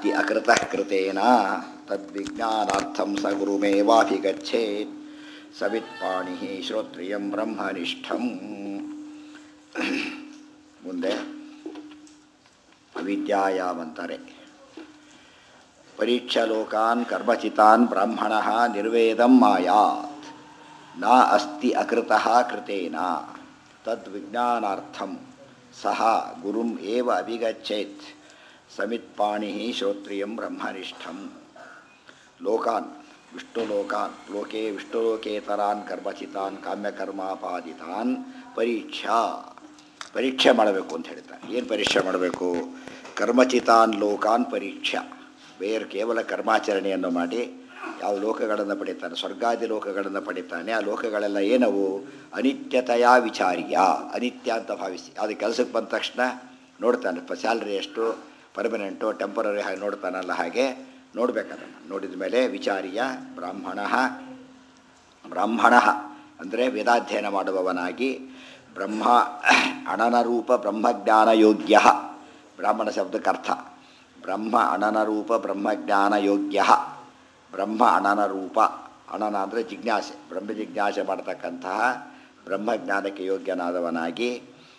ಅಸ್ತಿ ಅಕೃತಃ ಕೃತೇನ ತದ್ವಿಜ್ಞಾನಾರ್ಥಂ ಸ ಗುರುಮೇವಾಭಿಗಚ್ಚೇತ್ ಸವಿತ್ಪಾಣಿ ಶ್ರೋತ್ರಿಯಂ ಬ್ರಹ್ಮನಿಷ್ಠಂ. ಮುಂದೆ ಅವಿದ್ಯಾಯಾವಂತರೆ ಪರೀಕ್ಷಲೋಕಾನ್ ಕರ್ಮಚಿತಾನ್ ಬ್ರಾಹ್ಮಣಃ ನಿರ್ವೇದಂ ಮಾಯಾತ್ ನ ಅಸ್ತಿ ಅಕೃತಃ ಕೃತೇನ ತದ್ವಿಜ್ಞಾನಾರ್ಥಂ ಸಹ ಗುರುಂ ಏವ ಅಭಿಗಚ್ಚೇತ್ ಸಮಿತ್ಪಾಣಿ ಶ್ರೋತ್ರಿಯಂ ಬ್ರಹ್ಮನಿಷ್ಠಂ. ಲೋಕಾನ್ ವಿಷ್ಣುಲೋಕಾನ್ ಲೋಕೆ ವಿಷ್ಣುಲೋಕೇತರಾನ್ ಕರ್ಮಚಿತಾನ್ ಕಾಮ್ಯಕರ್ಮಾಪಾದಿತಾನ್ ಪರೀಕ್ಷೆ ಮಾಡಬೇಕು ಅಂತ ಹೇಳ್ತಾನೆ. ಏನು ಪರೀಕ್ಷೆ ಮಾಡಬೇಕು? ಕರ್ಮಚಿತಾನ್ ಲೋಕಾನ್ ಪರೀಕ್ಷಾ. ಬೇರೆ ಕೇವಲ ಕರ್ಮಾಚರಣೆಯನ್ನು ಮಾಡಿ ಯಾವ ಲೋಕಗಳನ್ನು ಪಡಿತಾನೆ, ಸ್ವರ್ಗಾದಿ ಲೋಕಗಳನ್ನು ಪಡಿತಾನೆ. ಆ ಲೋಕಗಳೆಲ್ಲ ಏನವು? ಅನಿತ್ಯತೆಯ ವಿಚಾರ್ಯ, ಅನಿತ್ಯ ಅಂತ ಭಾವಿಸಿ ಅದು ಕೆಲಸಕ್ಕೆ ಬಂದ ತಕ್ಷಣ ನೋಡ್ತಾನೆ. ಸ್ಯಾಲ್ರಿ ಎಷ್ಟು, ಪರ್ಮನೆಂಟು, ಟೆಂಪರರಿ ಹಾಗೆ ನೋಡ್ತಾನಲ್ಲ, ಹಾಗೆ ನೋಡಬೇಕದನ್ನು. ನೋಡಿದ ಮೇಲೆ ವಿಚಾರ್ಯ ಬ್ರಾಹ್ಮಣ ಅಂದರೆ ವೇದಾಧ್ಯಯನ ಮಾಡುವವನಾಗಿ ಬ್ರಹ್ಮ ಅನನರೂಪ ಬ್ರಹ್ಮಜ್ಞಾನ ಯೋಗ್ಯ. ಬ್ರಾಹ್ಮಣ ಶಬ್ದಕ್ಕೆ ಅರ್ಥ ಬ್ರಹ್ಮ ಅನನರೂಪ ಬ್ರಹ್ಮಜ್ಞಾನ ಯೋಗ್ಯ. ಬ್ರಹ್ಮ ಅನನರೂಪ, ಅನನ ಅಂದರೆ ಜಿಜ್ಞಾಸೆ, ಬ್ರಹ್ಮ ಜಿಜ್ಞಾಸೆ ಮಾಡತಕ್ಕಂತಹ ಬ್ರಹ್ಮಜ್ಞಾನಕ್ಕೆ ಯೋಗ್ಯನಾದವನಾಗಿ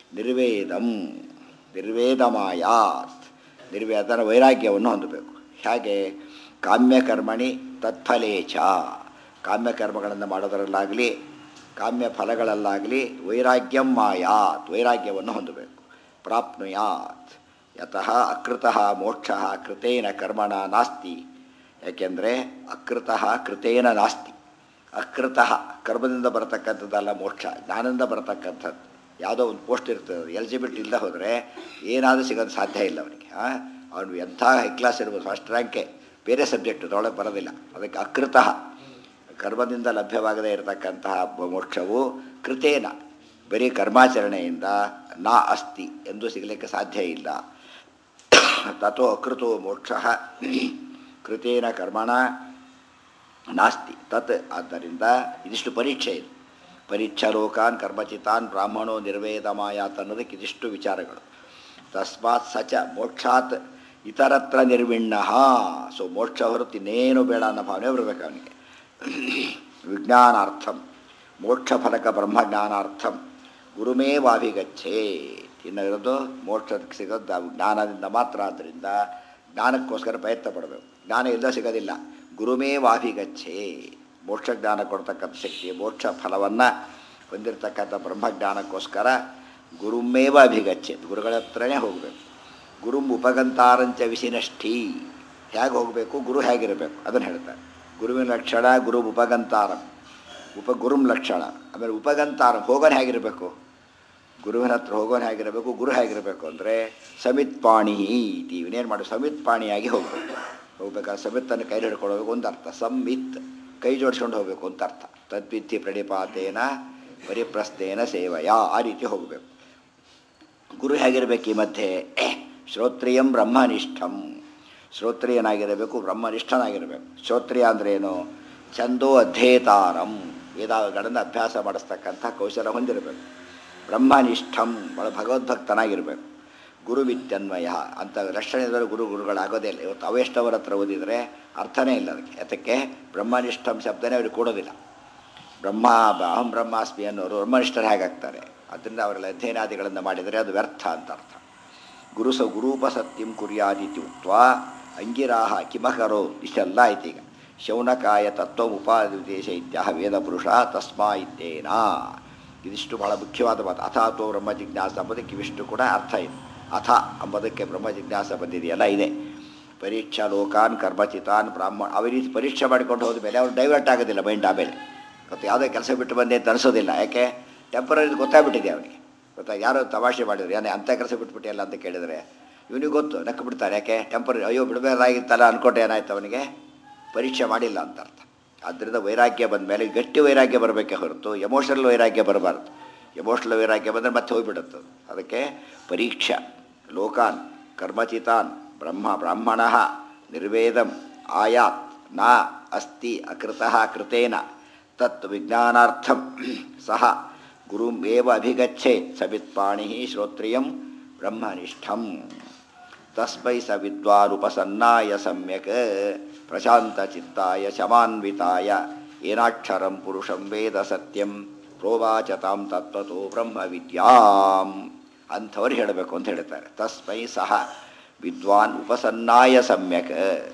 ನಿರ್ವೇದಮಾಯಾತ್ ನಿರ್ವೇದನ ವೈರಾಗ್ಯವನ್ನು ಹೊಂದಬೇಕು. ಹೇಗೆ? ಕಾಮ್ಯಕರ್ಮಣಿ ತತ್ಫಲೇಚ, ಕಾಮ್ಯಕರ್ಮಗಳನ್ನು ಮಾಡೋದರಲ್ಲಾಗಲಿ ಕಾಮ್ಯ ಫಲಗಳಲ್ಲಾಗಲಿ ವೈರಾಗ್ಯಂ ಮಾಯಾತ್, ವೈರಾಗ್ಯವನ್ನು ಹೊಂದಬೇಕು. ಪ್ರಾಪ್ನುಯಾತ್ ಯತಃ ಅಕೃತಃ ಮೋಕ್ಷಃ ಕೃತೇನ ಕರ್ಮಣ ನಾಸ್ತಿ. ಯಾಕೆಂದರೆ ಅಕೃತಃ ಕೃತೇನ ನಾಸ್ತಿ. ಅಕೃತಃ ಕರ್ಮದಿಂದ ಬರತಕ್ಕಂಥದ್ದಲ್ಲ, ಮೋಕ್ಷ ಜ್ಞಾನದಿಂದ ಬರತಕ್ಕಂಥದ್ದು. ಯಾವುದೋ ಒಂದು ಪೋಸ್ಟ್ ಇರ್ತದೆ, ಎಲಿಜಿಬಿಲಿಟಿ ಇಲ್ಲದೆ ಹೋದರೆ ಏನಾದರೂ ಸಿಗೋದು ಸಾಧ್ಯ ಇಲ್ಲ ಅವನಿಗೆ. ಅವನು ಎಂಥ ಹೈ ಕ್ಲಾಸ್ ಇರ್ಬೋದು, ಫಸ್ಟ್ ರ್ಯಾಂಕೆ, ಬೇರೆ ಸಬ್ಜೆಕ್ಟ್ ಅದರೊಳಗೆ ಬರೋದಿಲ್ಲ. ಅದಕ್ಕೆ ಅಕೃತಃ, ಕರ್ಮದಿಂದ ಲಭ್ಯವಾಗದೇ ಇರತಕ್ಕಂತಹ ಮೋಕ್ಷವು ಕೃತೇನ, ಬರೀ ಕರ್ಮಾಚರಣೆಯಿಂದ ನಾ ಅಸ್ತಿ ಎಂದು ಸಿಗಲಿಕ್ಕೆ ಸಾಧ್ಯ ಇಲ್ಲ. ತಥೋ ಅಕೃತೋ ಮೋಕ್ಷ ಕೃತೇನ ಕರ್ಮಣ ನಾಸ್ತಿ ತತ್. ಆದ್ದರಿಂದ ಇದಿಷ್ಟು ಪರೀಕ್ಷೆ ಇದು. ಪರೀಕ್ಷಾ ಲೋಕಾನ್ ಕರ್ಮಚಿತಾನ್ ಬ್ರಾಹ್ಮಣೋ ನಿರ್ವೇದಮಾಯಾತ್ ಅನ್ನೋದಕ್ಕೆ ಇದಿಷ್ಟು ವಿಚಾರಗಳು. ತಸ್ಮಾತ್ ಸಚ ಮೋಕ್ಷಾತ್ ಇತರತ್ರ ನಿರ್ವಿಣ್ಣ. ಸೊ ಮೋಕ್ಷ ಹೊರತು ಇನ್ನೇನು ಬೇಡ ಅನ್ನೋ ಭಾವನೆ ಬರಬೇಕು ಅವನಿಗೆ. ವಿಜ್ಞಾನಾರ್ಥಂ ಮೋಕ್ಷ ಫಲಕ ಬ್ರಹ್ಮಜ್ಞಾನಾರ್ಥಂ ಗುರುಮೇವಾಭಿಗಚ್ಚೇತ್. ಇನ್ನು ಇರೋದು ಮೋಕ್ಷಕ್ಕೆ ಸಿಗೋದು ಜ್ಞಾನದಿಂದ ಮಾತ್ರ. ಆದ್ದರಿಂದ ಜ್ಞಾನಕ್ಕೋಸ್ಕರ ಪ್ರಯತ್ನ ಪಡಬೇಕು. ಜ್ಞಾನ ಇಲ್ಲ ಸಿಗೋದಿಲ್ಲ. ಗುರುಮೇವಾಭಿಗಚ್ಚೇತ್, ಮೋಕ್ಷ ಜ್ಞಾನ ಕೊಡ್ತಕ್ಕಂಥ ಶಕ್ತಿ, ಮೋಕ್ಷ ಫಲವನ್ನು ಹೊಂದಿರತಕ್ಕಂಥ ಬ್ರಹ್ಮಜ್ಞಾನಕ್ಕೋಸ್ಕರ ಗುರುಮೇವ ಅಭಿಗಚ್ಚೇತ್, ಗುರುಗಳ ಹತ್ರನೇ ಹೋಗಬೇಕು. ಗುರುಂ ಉಪಗಂತಾರಂಚ ವಿಸಿನಷ್ಠಿ. ಹೇಗೆ ಹೋಗಬೇಕು, ಗುರು ಹೇಗಿರಬೇಕು ಅದನ್ನು ಹೇಳ್ತಾರೆ. ಗುರುವಿನ ಲಕ್ಷಣ ಗುರು ಉಪಗಂತಾರಂ, ಗುರುಂ ಲಕ್ಷಣ. ಆಮೇಲೆ ಉಪಗಂತಾರಂ, ಹೋಗೋನು ಹೇಗಿರಬೇಕು, ಗುರುವಿನ ಹತ್ರ ಹೋಗೋನು ಹೇಗಿರಬೇಕು, ಗುರು ಹೇಗಿರಬೇಕು ಅಂದರೆ ಸಮಿತ್ಪಾಣಿ ಇತಿ. ಇವನೇನು ಮಾಡಿ ಸಮಿತ್ಪಾಣಿಯಾಗಿ ಹೋಗ್ಬೇಕಾದ್ರೆ ಸಮಿತ್ತನ್ನು ಕೈ ಹಿಡ್ಕೊಂಡು ಒಂದು ಅರ್ಥ, ಸಂಮಿತ್ ಕೈ ಜೋಡಿಸ್ಕೊಂಡು ಹೋಗಬೇಕು ಅಂತ ಅರ್ಥ. ತದ್ವಿಧಿ ಪ್ರಣಿಪಾತೇನ ಪರಿಪ್ರಸ್ಥೇನ ಸೇವಯ, ಆ ರೀತಿ ಹೋಗಬೇಕು. ಗುರು ಹೇಗಿರಬೇಕು ಈ ಮಧ್ಯೆ? ಶ್ರೋತ್ರಿಯಂ ಬ್ರಹ್ಮನಿಷ್ಠಂ, ಶ್ರೋತ್ರಿಯನಾಗಿರಬೇಕು, ಬ್ರಹ್ಮನಿಷ್ಠನಾಗಿರಬೇಕು. ಶ್ರೋತ್ರಿಯ ಅಂದ್ರೇನು? ಛಂದೋ ಅಧ್ಯೇತಾರಂ, ವೇದಗಳನ್ನು ಅಭ್ಯಾಸ ಮಾಡಿಸ್ತಕ್ಕಂಥ ಕೌಶಲ ಹೊಂದಿರಬೇಕು. ಬ್ರಹ್ಮನಿಷ್ಠಂ, ಬಹಳ ಭಗವದ್ಭಕ್ತನಾಗಿರಬೇಕು. ಗುರುವಿತ್ಯನ್ವಯ ಅಂತ ಲಕ್ಷಣದಲ್ಲಿ ಗುರುಗಳಾಗೋದೇ ಇಲ್ಲ. ಇವತ್ತು ಅವೇಷ್ಟವರ ಹತ್ರ ಓದಿದರೆ ಅರ್ಥನೇ ಇಲ್ಲ ಅದಕ್ಕೆ. ಅದಕ್ಕೆ ಬ್ರಹ್ಮನಿಷ್ಠಂ ಶಬ್ದನೇ ಅವ್ರಿಗೆ ಕೊಡೋದಿಲ್ಲ. ಅಹಂ ಬ್ರಹ್ಮಾಸ್ಮಿ ಅನ್ನೋರು ಬ್ರಹ್ಮನಿಷ್ಠರು ಹೇಗಾಗ್ತಾರೆ? ಅದರಿಂದ ಅವರೆಲ್ಲ ಅಧ್ಯಯನಾದಿಗಳನ್ನು ಮಾಡಿದರೆ ಅದು ವ್ಯರ್ಥ ಅಂತ ಅರ್ಥ. ಗುರೂಪಸತ್ಯಂ ಕುರ್ಯಾದಿತಿ ಉಕ್ತ್ವಾ ಅಂಗಿರಾಹ ಕಿಮಕರೋ, ಇಷ್ಟೆಲ್ಲ ಆಯ್ತು. ಈಗ ಶೌನಕಾಯ ತತ್ವ ಉಪಾದೇಶ ಇತ್ಯಾಹ ವೇದಪುರುಷ ತಸ್ಮಾ ಇದ್ದೇನ. ಇದಿಷ್ಟು ಬಹಳ ಮುಖ್ಯವಾದ ಮಾತು. ಅಥಾತೋ ಬ್ರಹ್ಮ ಜಿಜ್ಞಾಸ ಎಂಬುದಕ್ಕೆ ಇವಿಷ್ಟು ಕೂಡ ಅರ್ಥ ಇದೆ. ಅಥ ಎಂಬುದಕ್ಕೆ ಬ್ರಹ್ಮ ಜಿಜ್ಞಾಸ ಬಂದಿದೆಯಲ್ಲ ಇದೆ. ಪರೀಕ್ಷಾ ಲೋಕಾನ್ ಕರ್ಮಚಿತಾನ್ ಬ್ರಾಹ್ಮಣ, ಅವ ರೀತಿ ಪರೀಕ್ಷೆ ಮಾಡಿಕೊಂಡು ಹೋದ ಮೇಲೆ ಅವ್ರು ಡೈವರ್ಟ್ ಆಗೋದಿಲ್ಲ ಮೈಂಡ್. ಆಮೇಲೆ ಮತ್ತು ಯಾವುದೇ ಕೆಲಸ ಬಿಟ್ಟು ಬಂದೆ ಅಂತ ಅನಿಸೋದಿಲ್ಲ. ಯಾಕೆ? ಟೆಂಪರರಿ ಗೊತ್ತಾಗ್ಬಿಟ್ಟಿದೆ ಅವನಿಗೆ. ಯಾರೋ ತಮಾಷೆ ಮಾಡಿದ್ರು, ಏನೇ ಅಂಥ ಕೆಲಸ ಬಿಟ್ಬಿಟ್ಟಿಲ್ಲ ಅಂತ ಕೇಳಿದರೆ ಇವನಿಗೆ ಗೊತ್ತು, ನಕ್ಕು ಬಿಡ್ತಾರೆ. ಯಾಕೆ? ಟೆಂಪರರಿ, ಅಯ್ಯೋ ಬಿಡಬೇಕಾಗಿತ್ತಲ್ಲ ಅಂದ್ಕೊಟ್ಟೆ, ಏನಾಯ್ತು ಅವನಿಗೆ? ಪರೀಕ್ಷೆ ಮಾಡಿಲ್ಲ ಅಂತ ಅರ್ಥ. ಆದ್ದರಿಂದ ವೈರಾಗ್ಯ ಬಂದ ಮೇಲೆ ಗಟ್ಟಿ ವೈರಾಗ್ಯ ಬರಬೇಕೆ ಹೊರತು ಎಮೋಷನಲ್ ವೈರಾಗ್ಯ ಬರಬಾರ್ದು. ಎಮೋಷನಲ್ ವೈರಾಗ್ಯ ಬಂದರೆ ಮತ್ತೆ ಹೋಗಿಬಿಡುತ್ತೆ. ಅದಕ್ಕೆ ಪರೀಕ್ಷಾ ಲೋಕಾನ್ ಕರ್ಮಚಿತಾನ್ ಬ್ರಾಹ್ಮಣ ನಿರ್ವೇದಂ ಆಯಾತ್ ನ ಅಸ್ತಿ ಅಕೃತಃ ಕೃತೇನ ತತ್ ವಿಜ್ಞಾನಾರ್ಥಂ ಸಹ ಗುರುಂ ಏವ ಅಭಿಗಚ್ಚೇತ್ ಸಮಿತ್ಪಾಣಿ ಶ್ರೋತ್ರಿಯಂ ಬ್ರಹ್ಮನಿಷ್ಠಂ. ತಸ್ಮೈ ಸ ವಿದ್ವಾನುಪಸನ್ನಾಯ ಸಮ್ಯಕ್ ಪ್ರಶಾಂತಚಿತ್ತಾಯ ಶಮಾನ್ವಿತಾಯ ಏನಾಕ್ಷರಂ ಪುರುಷಂ ವೇದ ಸತ್ಯಂ ಪ್ರೋವಾಚತಾಂ ತತ್ವತೋ ಬ್ರಹ್ಮವಿದ್ಯಾಂ ಅಂಥವ್ರು ಹೇಳಬೇಕು ಅಂತ ಹೇಳ್ತಾರೆ. ತಸ್ಮೈ ಸಹ ವಿದ್ವಾನ್ ಉಪಸನ್ನಾಯ ಸಮ್ಯಕ್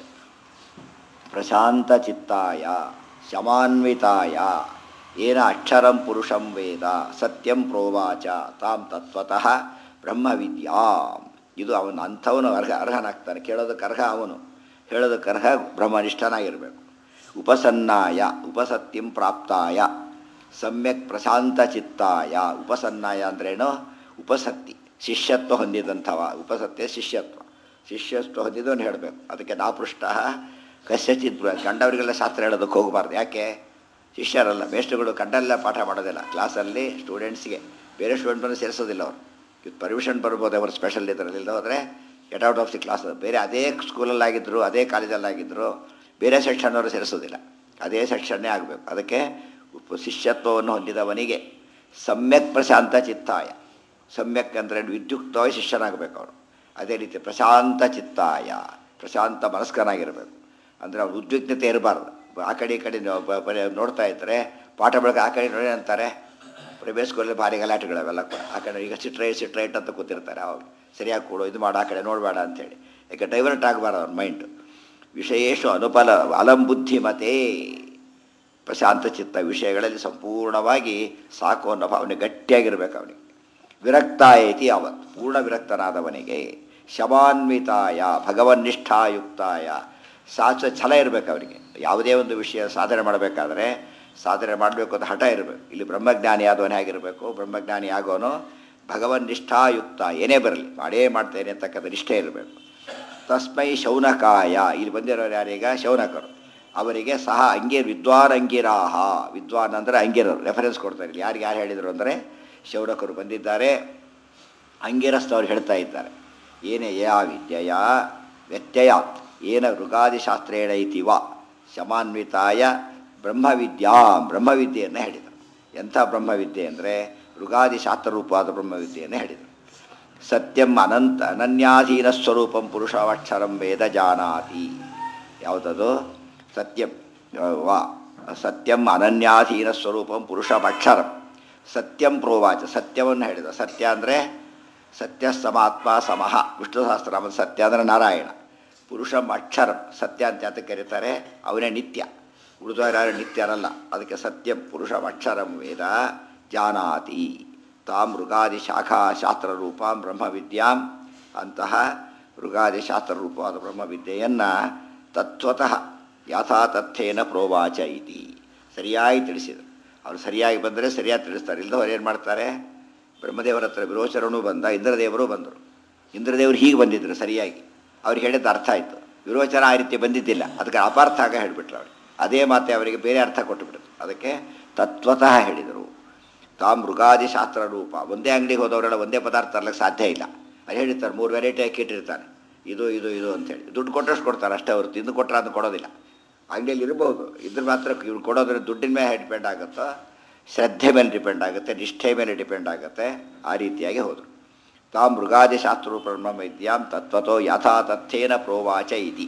ಪ್ರಶಾಂತಚಿತ್ತಾಯ ಶಮಾನ್ವಿತಾಯ ಏನ ಅಕ್ಷರಂ ಪುರುಷಂ ವೇದ ಸತ್ಯಂ ಪ್ರೋವಾಚ ತಾಂ ತತ್ವತಃ ಬ್ರಹ್ಮವಿದ್ಯಾಂ. ಇದು ಅವನು ಅಂಥವನು ಅರ್ಹನಾಗ್ತಾನೆ. ಕೇಳೋದಕ್ಕೆ ಅರ್ಹ ಅವನು, ಹೇಳೋದಕ್ಕೆ ಅರ್ಹ ಬ್ರಹ್ಮನಿಷ್ಠನಾಗಿರಬೇಕು. ಉಪಸನ್ನಾಯ ಉಪಸತ್ಯಂ ಪ್ರಾಪ್ತಾಯ ಸಮ್ಯಕ್ ಪ್ರಶಾಂತಚಿತ್ತಾಯ. ಉಪಸನ್ನಾಯ ಅಂದ್ರೇನು? ಉಪಸತ್ತಿ ಶಿಷ್ಯತ್ವ ಹೊಂದಿದಂಥವ. ಉಪಸತ್ಯ ಶಿಷ್ಯತ್ವ ಹೊಂದಿದವನು ಹೇಳಬೇಕು. ಅದಕ್ಕೆ ನಾಪೃಷ್ಟ ಕಸ್ಯಚಿತ್ ಕಂಡವರಿಗೆಲ್ಲ ಶಾಸ್ತ್ರ ಹೇಳೋದಕ್ಕೆ ಹೋಗಬಾರ್ದು. ಯಾಕೆ? ಶಿಷ್ಯರಲ್ಲ, ಮೇಷ್ಟ್ರುಗಳು ಕಂಡಲ್ಲ ಪಾಠ ಮಾಡೋದಿಲ್ಲ. ಕ್ಲಾಸಲ್ಲಿ ಸ್ಟೂಡೆಂಟ್ಸ್ಗೆ ಬೇರೆ ಸ್ಟೂಡೆಂಟನ್ನು ಸೇರಿಸೋದಿಲ್ಲ. ಅವರು ಇದು ಪರ್ಮಿಷನ್ ಬರ್ಬೋದು ಅವರು ಸ್ಪೆಷಲ್ ಇದರಲ್ಲಿ ಹೋದರೆ get out of the class. ಬೇರೆ ಅದೇ ಸ್ಕೂಲಲ್ಲಾಗಿದ್ದರು, ಅದೇ ಕಾಲೇಜಲ್ಲಾಗಿದ್ದರು, ಬೇರೆ ಸೆಕ್ಷನ್ನವರು ಸೇರಿಸೋದಿಲ್ಲ. ಅದೇ ಸೆಕ್ಷನ್ನೇ ಆಗಬೇಕು. ಅದಕ್ಕೆ ಶಿಷ್ಯತ್ವವನ್ನು ಹೊಂದಿದವನಿಗೆ ಸಮ್ಯಕ್ ಪ್ರಶಾಂತ ಚಿತ್ತಾಯ. ಸಮ್ಯಕ್ ಅಂದರೆ ವಿದ್ಯುಕ್ತವಾಗಿ ಶಿಷ್ಯನಾಗಬೇಕು ಅವರು. ಅದೇ ರೀತಿ ಪ್ರಶಾಂತ ಚಿತ್ತಾಯ, ಪ್ರಶಾಂತ ಮನಸ್ಕನಾಗಿರಬೇಕು. ಅಂದರೆ ಅವ್ರು ಉದ್ವಿಗ್ನತೆ ಇರಬಾರ್ದು. ಆ ಕಡೆ ಈ ಕಡೆ ನೋಡ್ತಾ ಇದ್ದರೆ ಪಾಠ ಬೆಳಗ್ಗೆ ಆ ಕಡೆ ನೋಡಿ ಅಂತಾರೆ. ಪ್ರೈವೇಟ್ ಸ್ಕೂಲಲ್ಲಿ ಭಾರಿ ಗಲಾಟೆಗಳು ಅವೆಲ್ಲ ಕೂಡ. ಆ ಕಡೆ ಈಗ ಸಿಟ್ರೈಟ್ ಅಂತ ಕೂತಿರ್ತಾರೆ. ಅವಾಗ ಸರಿಯಾಗಿ ಕೊಡು, ಇದು ಮಾಡು, ಆ ಕಡೆ ನೋಡಬೇಡ ಅಂಥೇಳಿ. ಯಾಕೆ ಡೈವರ್ಟ್ ಆಗಬಾರ್ದು ಅವ್ರ ಮೈಂಡು. ವಿಷಯೇಶು ಅನುಪಲ ಅಲಂಬುದ್ಧಿಮತೆ. ಪ್ರಶಾಂತ ಚಿತ್ತ ವಿಷಯಗಳಲ್ಲಿ ಸಂಪೂರ್ಣವಾಗಿ ಸಾಕು ಅನ್ನೋ ಭಾವನೆ ಗಟ್ಟಿಯಾಗಿರಬೇಕು ಅವನಿಗೆ. ವಿರಕ್ತ ಐತಿ ಅವತ್ತು ಪೂರ್ಣ ವಿರಕ್ತನಾದವನಿಗೆ. ಶಮಾನ್ವಿತಾಯ ಭಗವನ್ನಿಷ್ಠಾಯುಕ್ತಾಯ. ಶಾಸ್ತ್ರ ಛಲ ಇರಬೇಕು ಅವರಿಗೆ. ಯಾವುದೇ ಒಂದು ವಿಷಯ ಸಾಧನೆ ಮಾಡಬೇಕಾದ್ರೆ ಸಾಧನೆ ಮಾಡಬೇಕು ಅಂತ ಹಠ ಇರಬೇಕು. ಇಲ್ಲಿ ಬ್ರಹ್ಮಜ್ಞಾನಿ ಆದವನೇ ಆಗಿರಬೇಕು. ಬ್ರಹ್ಮಜ್ಞಾನಿ ಆಗೋನು ಭಗವನ್ನಿಷ್ಠಾಯುಕ್ತ. ಏನೇ ಬರಲಿ ಮಾಡೇ ಮಾಡ್ತೇನೆ ಅಂತಕ್ಕಂಥ ನಿಷ್ಠೆ ಇರಬೇಕು. ತಸ್ಮೈ ಶೌನಕಾಯ. ಇಲ್ಲಿ ಬಂದಿರೋರು ಯಾರೀಗ? ಶೌನಕರು. ಅವರಿಗೆ ಸಹ ವಿದ್ವಾನ್ ಅಂಗಿರಾಹ. ವಿದ್ವಾನ್ ಅಂದರೆ ಅಂಗಿರರು. ರೆಫರೆನ್ಸ್ ಕೊಡ್ತಾರೆ. ಇಲ್ಲಿ ಯಾರು ಹೇಳಿದರು ಅಂದರೆ ಶೌನಕರು ಬಂದಿದ್ದಾರೆ. ಅಂಗಿರಸ್ತವ್ರು ಹೇಳ್ತಾ ಇದ್ದಾರೆ. ಏನೇ ಯಾ ವಿದ್ಯೆಯ ವ್ಯತ್ಯಯಾತ್ ಏನ ಮೃಗಾದಿಶಾಸ್ತ್ರೇಣ ಇತಿವ ಶಮಾನ್ವಿತಾಯ ಬ್ರಹ್ಮವಿದ್ಯಾಂ. ಬ್ರಹ್ಮವಿದ್ಯೆಯನ್ನು ಹೇಳಿದರು. ಎಂಥ ಬ್ರಹ್ಮವಿದ್ಯೆ ಅಂದರೆ ಮೃಗಾದಿಶಾಸ್ತ್ರರೂಪವಾದ ಬ್ರಹ್ಮವಿದ್ಯೆಯನ್ನು ಹೇಳಿದರು. ಸತ್ಯಂ ಅನನ್ಯಾಧೀನ ಸ್ವರೂಪಂ ಪುರುಷಾಕ್ಷರಂ ವೇದ ಜಾನಾತಿ. ಯಾವುದದು? ಸತ್ಯಂ ಸತ್ಯಂ ಅನನ್ಯಾಧೀನ ಸ್ವರೂಪಂ ಪುರುಷಮಕ್ಷರಂ. ಸತ್ಯಂ ಪ್ರೋವಾಚ. ಸತ್ಯವನ್ನು ಹೇಳಿದ. ಸತ್ಯ ಅಂದರೆ ಸತ್ಯ ಸಮಾತ್ಮ ಸಮಃ. ವಿಷ್ಣು ಸಹಸ್ರನಾಮದ ಸತ್ಯ ಅಂದರೆ ನಾರಾಯಣ. ಪುರುಷಂ ಅಕ್ಷರಂ. ಸತ್ಯ ಅಂತ ಯಾತಕ್ಕೆ ಕರೀತಾರೆ? ಅವನೇ ನಿತ್ಯ. ಉಳಿದವರಾರು ನಿತ್ಯರಲ್ಲ. ಅದಕ್ಕೆ ಸತ್ಯಂ ಪುರುಷಂ ಅಕ್ಷರಂ ವೇದ ಜಾನಾತಿ ತಾಂ ಮೃಗಾದಿ ಶಾಖಾ ಶಾಸ್ತ್ರರೂಪಾಂ ಬ್ರಹ್ಮವಿದ್ಯಾಂ. ಅಂತಹ ಮೃಗಾದಿ ಶಾಸ್ತ್ರರೂಪವಾದ ಬ್ರಹ್ಮವಿದ್ಯೆಯನ್ನು ತತ್ವತಃ ಯಥಾತಥ್ಯೇನ ಪ್ರೋವಾಚ ಇತಿ. ಸರಿಯಾಗಿ ತಿಳಿಸಿದರು. ಅವರು ಸರಿಯಾಗಿ ಬಂದರೆ ಸರಿಯಾಗಿ ತಿಳಿಸ್ತಾರೆ. ಇಲ್ಲದವ್ರು ಏನು ಮಾಡ್ತಾರೆ? ಬ್ರಹ್ಮದೇವರ ಹತ್ರ ವಿರೋಚರಣೂ ಬಂದ, ಇಂದ್ರದೇವರು ಬಂದರು. ಇಂದ್ರದೇವರು ಹೀಗೆ ಬಂದಿದ್ದರು ಸರಿಯಾಗಿ. ಅವ್ರಿಗೆ ಹೇಳಿದ ಅರ್ಥ ಆಯಿತು. ವಿರೋಚನ ಆ ರೀತಿ ಬಂದಿದ್ದಿಲ್ಲ. ಅದಕ್ಕೆ ಅಪಾರ್ಥ ಆಗ ಹೇಳಿಬಿಟ್ರು ಅವ್ರಿಗೆ. ಅದೇ ಮಾತೆ ಅವರಿಗೆ ಬೇರೆ ಅರ್ಥ ಕೊಟ್ಟುಬಿಟ್ರು. ಅದಕ್ಕೆ ತತ್ವತಃ ಹೇಳಿದರು. ತಾಂ ಮೃಗಾದಿ ಶಾಸ್ತ್ರ ರೂಪ. ಒಂದೇ ಅಂಗಡಿಗೆ ಹೋದವರೆಲ್ಲ ಒಂದೇ ಪದಾರ್ಥ ತರಲಿಕ್ಕೆ ಸಾಧ್ಯ ಇಲ್ಲ. ಅದು ಹೇಳಿರ್ತಾರೆ 3 ವೆರೈಟಿ ಹಾಕಿ ಇಟ್ಟಿರ್ತಾನೆ. ಇದು ಇದು ಇದು ಅಂತೇಳಿ ದುಡ್ಡು ಕೊಟ್ಟಷ್ಟು ಕೊಡ್ತಾರೆ ಅಷ್ಟೇ ಹೊರತು ಇಂದು ಕೊಟ್ಟರೆ ಅದು ಕೊಡೋದಿಲ್ಲ. ಅಂಗಡಿಯಲ್ಲಿ ಇರ್ಬೋದು, ಇದ್ರ ಮಾತ್ರ ಇವ್ರು ಕೊಡೋದ್ರೆ ದುಡ್ಡಿನ ಮೇಲೆ ಡಿಪೆಂಡ್ ಆಗುತ್ತೋ, ಶ್ರದ್ಧೆ ಮೇಲೆ ಡಿಪೆಂಡ್ ಆಗುತ್ತೆ, ನಿಷ್ಠೆ ಮೇಲೆ ಡಿಪೆಂಡ್ ಆಗುತ್ತೆ. ಆ ರೀತಿಯಾಗಿ ಹೋದರು. ತಾಂ ಮೃಗಾದಿ ಶಾಸ್ತ್ರರೂಪ ಬ್ರಹ್ಮವಿದ್ಯಾಂ ತತ್ವತೋ ಯಥಾತಥ್ಯೇನ ಪ್ರೋವಾಚ ಇತಿ.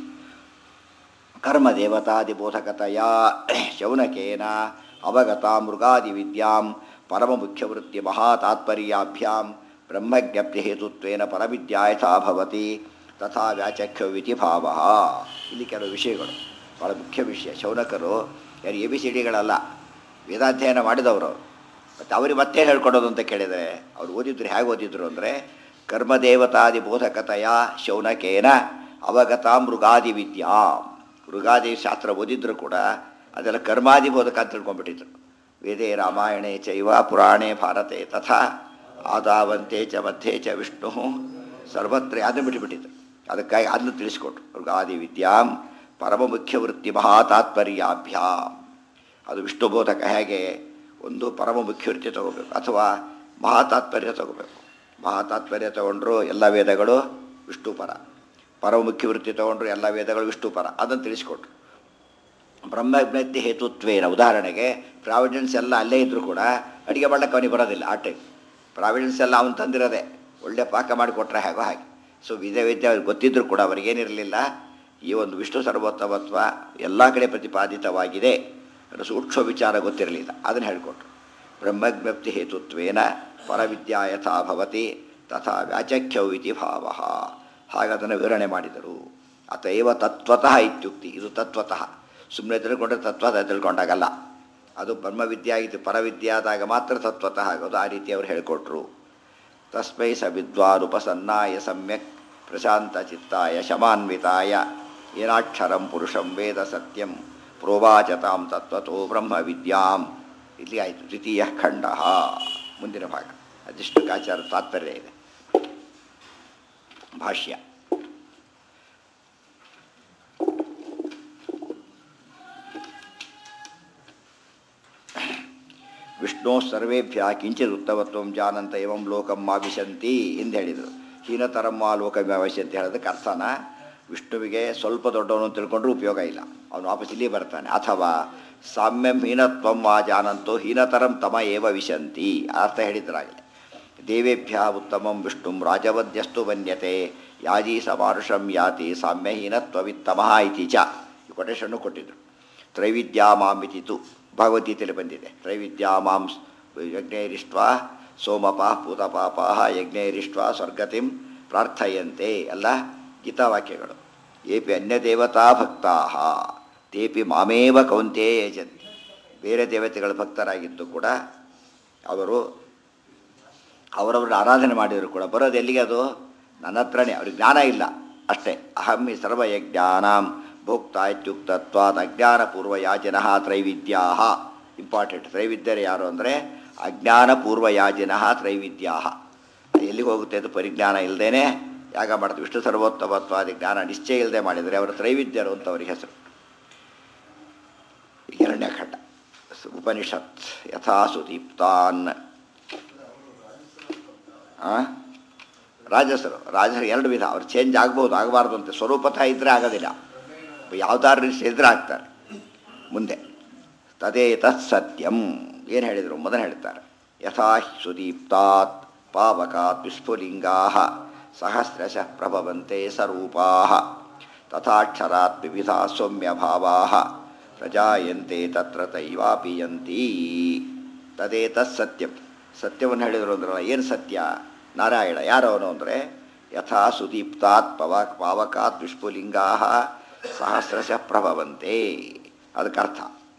ಕರ್ಮದೇವತಾದಿಬೋಧಕತೆಯ ಶೌನಕೇನ ಅವಗತ ಮೃಗಾದಿ ವಿದ್ಯಾಂ ಪರಮ ಮುಖ್ಯವೃತ್ತಿ ಮಹಾತಾತ್ಪರ್ಯಾಭ್ಯಾಂ ಬ್ರಹ್ಮಜ್ಞಪ್ತಿ ಹೇತುತ್ವೇನ ಪರವಿದ್ಯಾ ಯಥಾ ಭವತಿ ತಥಾ ವ್ಯಾಚಖ್ಯವಿತಿ ಭಾವ. ಇಲ್ಲಿ ಕೆಲವು ವಿಷಯಗಳು ಭಾಳ ಮುಖ್ಯ ವಿಷಯ. ಶೌನಕರು ಯಾರು ABCDಗಳಲ್ಲ, ವೇದಾಧ್ಯಯನ ಮಾಡಿದವರು. ಮತ್ತು ಅವ್ರಿಗೆ ಮತ್ತೆ ಹೇಳ್ಕೊಡೋದು ಅಂತ ಕೇಳಿದರೆ ಅವ್ರು ಓದಿದ್ರು. ಹೇಗೆ ಓದಿದ್ರು ಅಂದರೆ ಕರ್ಮದೇವತಾದಿ ಬೋಧಕತೆಯ ಶೌನಕೇನ ಅವಗತ ಮೃಗಾದಿ ವಿದ್ಯಾ. ಮೃಗಾದಿ ಶಾಸ್ತ್ರ ಓದಿದ್ರು ಕೂಡ ಅದೆಲ್ಲ ಕರ್ಮಾದಿ ಬೋಧಕ ಅಂತ ತಿಳ್ಕೊಂಡ್ಬಿಟ್ಟಿದ್ರು. ವೇದೇ ರಾಮಾಯಣೇ ಚೈವ ಪುರಾಣೇ ಭಾರತೆ ತಥಾ ಆದಾವಂತೆ ಚ ಮಧ್ಯೆ ಚ ವಿಷ್ಣು ಸರ್ವತ್ರ ಅದನ್ನು ಬಿಟ್ಟುಬಿಟ್ಟಿದ್ರು. ಅದಕ್ಕಾಗಿ ಅದನ್ನು ತಿಳಿಸ್ಕೊಟ್ರು. ಮೃಗಾದಿ ವಿದ್ಯಾಂ ಪರಮ ಮುಖ್ಯ ವೃತ್ತಿ ಮಹಾತಾತ್ಪರ್ಯಾಭ್ಯಾಂ. ಅದು ವಿಷ್ಣು ಬೋಧಕ. ಹೇಗೆ? ಒಂದು ಪರಮ ಮುಖ್ಯ ವೃತ್ತಿ ತಗೋಬೇಕು ಅಥವಾ ಮಹಾತಾತ್ಪರ್ಯ ತಗೋಬೇಕು. ಮಹಾತಾತ್ಪರ್ಯ ತಗೊಂಡ್ರು ಎಲ್ಲ ವೇದಗಳು ವಿಷ್ಣುಪರ, ಪರಮ ಮುಖ್ಯ ವೃತ್ತಿ ತಗೊಂಡ್ರು ಎಲ್ಲ ವೇದಗಳು ವಿಷ್ಣುಪರ. ಅದನ್ನು ತಿಳಿಸ್ಕೊಟ್ರು. ಬ್ರಹ್ಮಜ್ಞಪ್ತಿ ಹೇತುತ್ವೇನ. ಉದಾಹರಣೆಗೆ ಪ್ರಾವಿಡೆನ್ಸ್ ಎಲ್ಲ ಅಲ್ಲೇ ಇದ್ದರೂ ಕೂಡ ಅಡುಗೆ ಮಾಡ್ಲಿಕ್ಕೆ ಅವನಿಗೆ ಬರೋದಿಲ್ಲ. ಆ ಟೈಪ್ ಪ್ರಾವಿಡೆನ್ಸ್ ಎಲ್ಲ ಅವನು ತಂದಿರೋದೆ. ಒಳ್ಳೆ ಪಾಕ ಮಾಡಿಕೊಟ್ರೆ ಹೇಗೋ ಹಾಗೆ. ಸೊ ವಿದ್ಯೆ ಅವ್ರಿಗೆ ಗೊತ್ತಿದ್ದರೂ ಕೂಡ ಅವರಿಗೇನಿರಲಿಲ್ಲ, ಈ ಒಂದು ವಿಷ್ಣು ಸರ್ವೋತ್ತಮತ್ವ ಎಲ್ಲ ಕಡೆ ಪ್ರತಿಪಾದಿತವಾಗಿದೆ ಅನ್ನೋ ಸೂಕ್ಷ್ಮ ವಿಚಾರ ಗೊತ್ತಿರಲಿಲ್ಲ. ಅದನ್ನು ಹೇಳಿಕೊಟ್ರು. ಬ್ರಹ್ಮಜ್ಞಪ್ತಿ ಹೇತುತ್ವೇನ ಪರವಿದ್ಯಾ ಯಥಾ ಭವತಿ ತಥಾ ವ್ಯಾಚಖ್ಯೌ ಇತಿ ಭಾವ. ಹಾಗದನ್ನು ವಿವರಣೆ ಮಾಡಿದರು. ಅತಏವ ತತ್ವತಃ ಇತ್ಯುಕ್ತಿ. ಇದು ತತ್ವತಃ, ಸುಮ್ಮನೆ ತಿಳ್ಕೊಂಡ್ರೆ ತತ್ವತಃ ತಿಳ್ಕೊಂಡಾಗಲ್ಲ. ಅದು ಬ್ರಹ್ಮವಿದ್ಯೆ ಇದು ಪರವಿದ್ಯಾದಾಗ ಮಾತ್ರ ತತ್ವತಃ ಆಗೋದು. ಆ ರೀತಿ ಅವರು ಹೇಳಿಕೊಟ್ರು. ತಸ್ಮೈ ಸ ವಿದ್ವಾನುಪಸನ್ನಾಯ ಸಮ್ಯಕ್ ಪ್ರಶಾಂತ ಚಿತ್ತಾಯ ಶಮಾನ್ವಿತಾಯ ಏನಾಕ್ಷರಂ ಪುರುಷಂ ವೇದ ಸತ್ಯಂ ಪ್ರೋವಾಚತಾಂ ತತ್ವತೋ ಬ್ರಹ್ಮವಿದ್ಯಾಂ. ಇಲ್ಲಿ ಆಯಿತು ದ್ವಿತೀಯ ಖಂಡ. ಮುಂದಿನ ಭಾಗ ಅದಿಷ್ಟು ಆಚಾರ ತಾತ್ಪರ್ಯ ಇದೆ. ಭಾಷ್ಯ. ವಿಷ್ಣು ಸರ್ವೇಭ್ಯ ಕಿಂಚಿತ್ ಉತ್ತಮತ್ವಂ ಜಾನಂತ ಏವಂ ಲೋಕಂ ಮಾವಿಶಂತಿ ಎಂದು ಹೇಳಿದರು. ಹೀನತರಂ ಆ ಲೋಕಂ ಮಾವಿಶಂತಿ ಹೇಳೋದಕ್ಕೆ ಅರ್ಥನ, ವಿಷ್ಣುವಿಗೆ ಸ್ವಲ್ಪ ದೊಡ್ಡವನು ಅಂತ ತಿಳ್ಕೊಂಡ್ರೂ ಉಪಯೋಗ ಇಲ್ಲ, ಅವನು ವಾಪಸ್ ಇಲ್ಲಿ ಬರ್ತಾನೆ. ಅಥವಾ ಸಾಮ್ಯಂ ಹೀನತ್ವಂ ವಾ ಜಾನಂತೋ ಹೀನತರಂ ತಮ ಏವ ವಿಶಂತಿ ಅರ್ಥ ಹೇಳಿದ್ರಾಗಲಿ. ದೇವೇಭ್ಯ ಉತ್ತಮಂ ವಿಷ್ಣುಂ ರಾಜವದ್ಯಸ್ತು ಮನ್ಯತೆ ಯಾಜಿ ಸಮಾರುಷಂ ಯಾತಿ ಸಾಮ್ಯಹೀನತ್ವವಿತ್ತಮಃ ಇತಿ ಚ. ಈ ಕೊಟೇಶನ್ನು ಕೊಟ್ಟಿದ್ದರು. ತ್ರೈವಿದ್ಯಾ ಮಾಮಿತಿತು ಭಗವದ್ಗೀತೆಯಲ್ಲಿ ಬಂದಿದೆ. ತ್ರೈವಿದ್ಯಾ ಮಾಂ ಯಜ್ಞೈರಿಷ್ಟ್ವಾ ಸೋಮಪಾಃ ಪೂತಪಾಪಾಃ ಯಜ್ಞೈರಿಷ್ಟ್ವಾ ಸ್ವರ್ಗತಿಂ ಪ್ರಾರ್ಥಯಂತೆ ಎಲ್ಲ ಗೀತಾವಾಕ್ಯಗಳು. ಏಪಿ ಅನ್ಯದೇವತಾ ಭಕ್ತಾಃ ತೇಪಿ ಮಾಮೇವ ಕೌಂತೆಯೇ ಯಜಂತಿ. ಬೇರೆ ದೇವತೆಗಳ ಭಕ್ತರಾಗಿದ್ದು ಕೂಡ ಅವರು ಅವರವ್ರನ್ನ ಆರಾಧನೆ ಮಾಡಿದರು ಕೂಡ ಬರೋದು ಎಲ್ಲಿಗೆ? ಅದು ನನ್ನ ಹತ್ರನೇ. ಅವ್ರಿಗೆ ಜ್ಞಾನ ಇಲ್ಲ ಅಷ್ಟೇ. ಅಹಂ ಹಿ ಸರ್ವಯಜ್ಞಾನಾಂ ಭೋಕ್ತಾ ಇತ್ಯುಕ್ತತ್ವಾದ್ ಅಜ್ಞಾನಪೂರ್ವಯಾಜಿನಃ ತ್ರೈವಿದ್ಯಾ. ಇಂಪಾರ್ಟೆಂಟ್. ತ್ರೈವಿದ್ಯರು ಯಾರು ಅಂದರೆ ಅಜ್ಞಾನಪೂರ್ವಯಾಜಿನಃ ತ್ರೈವಿದ್ಯಾ. ಎಲ್ಲಿಗೆ ಹೋಗುತ್ತೆ? ಅದು ಪರಿಜ್ಞಾನ ಇಲ್ಲದೇನೆ ಯಾಗ ಮಾಡ್ತಾರೆ. ವಿಷ್ಣು ಸರ್ವೋತ್ತಮತ್ವಾದಿ ಜ್ಞಾನ ನಿಶ್ಚಯ ಇಲ್ಲದೆ ಮಾಡಿದರೆ ಅವರು ತ್ರೈವಿದ್ಯರು ಅಂತ ಅವ್ರಿಗೆ ಹೆಸರು. ಎರಡನೇ ಖಂಡ ಉಪನಿಷತ್. ಯಥಾ ಸುದೀಪ್ತಾನ್. ರಾಜಸರು ಎರಡು ವಿಧ. ಅವ್ರು ಚೇಂಜ್ ಆಗ್ಬೋದು, ಆಗಬಾರ್ದು ಅಂತ. ಸ್ವರೂಪತಃ ಇದ್ದರೆ ಆಗೋದಿಲ್ಲ, ಯಾವ್ದಾದ್ರು ಇದ್ರೆ ಆಗ್ತಾರೆ. ಮುಂದೆ ತದೇ ತತ್ ಸತ್ಯಂ ಏನು ಹೇಳಿದರು ಮೊದಲು ಹೇಳ್ತಾರೆ. ಯಥಾ ಸುದೀಪ್ತಾತ್ ಪಾವಕಾತ್ ವಿಸ್ಫುಲಿಂಗಾ ಸಹಸ್ರಶಃ ಪ್ರಭವಂತೆ ಸ್ವರೂಪಾ ತಥಾಕ್ಷರಾತ್ ವಿವಿಧಾ ಸೌಮ್ಯಭಾವಾ ಪ್ರಜಾಯಂತೆ ತತ್ರ ತೈವಾಪಿಯಂತಿ. ತದೇ ತತ್ ಸತ್ಯಂ. ಸತ್ಯವನ್ನು ಹೇಳಿದರು ಅಂದ್ರಲ್ಲ, ಏನು ಸತ್ಯ? ನಾರಾಯಣ. ಯಾರು ಅವನು ಅಂದರೆ ಯಥಾ ಸುದೀಪ್ತಾತ್ ಪಾವಕಾತ್ ವಿಸ್ಫುಲಿಂಗಾ ಸಹಸ್ರಶಃ ಪ್ರಭವಂತೆ. ಅದಕ್ಕರ್ಥ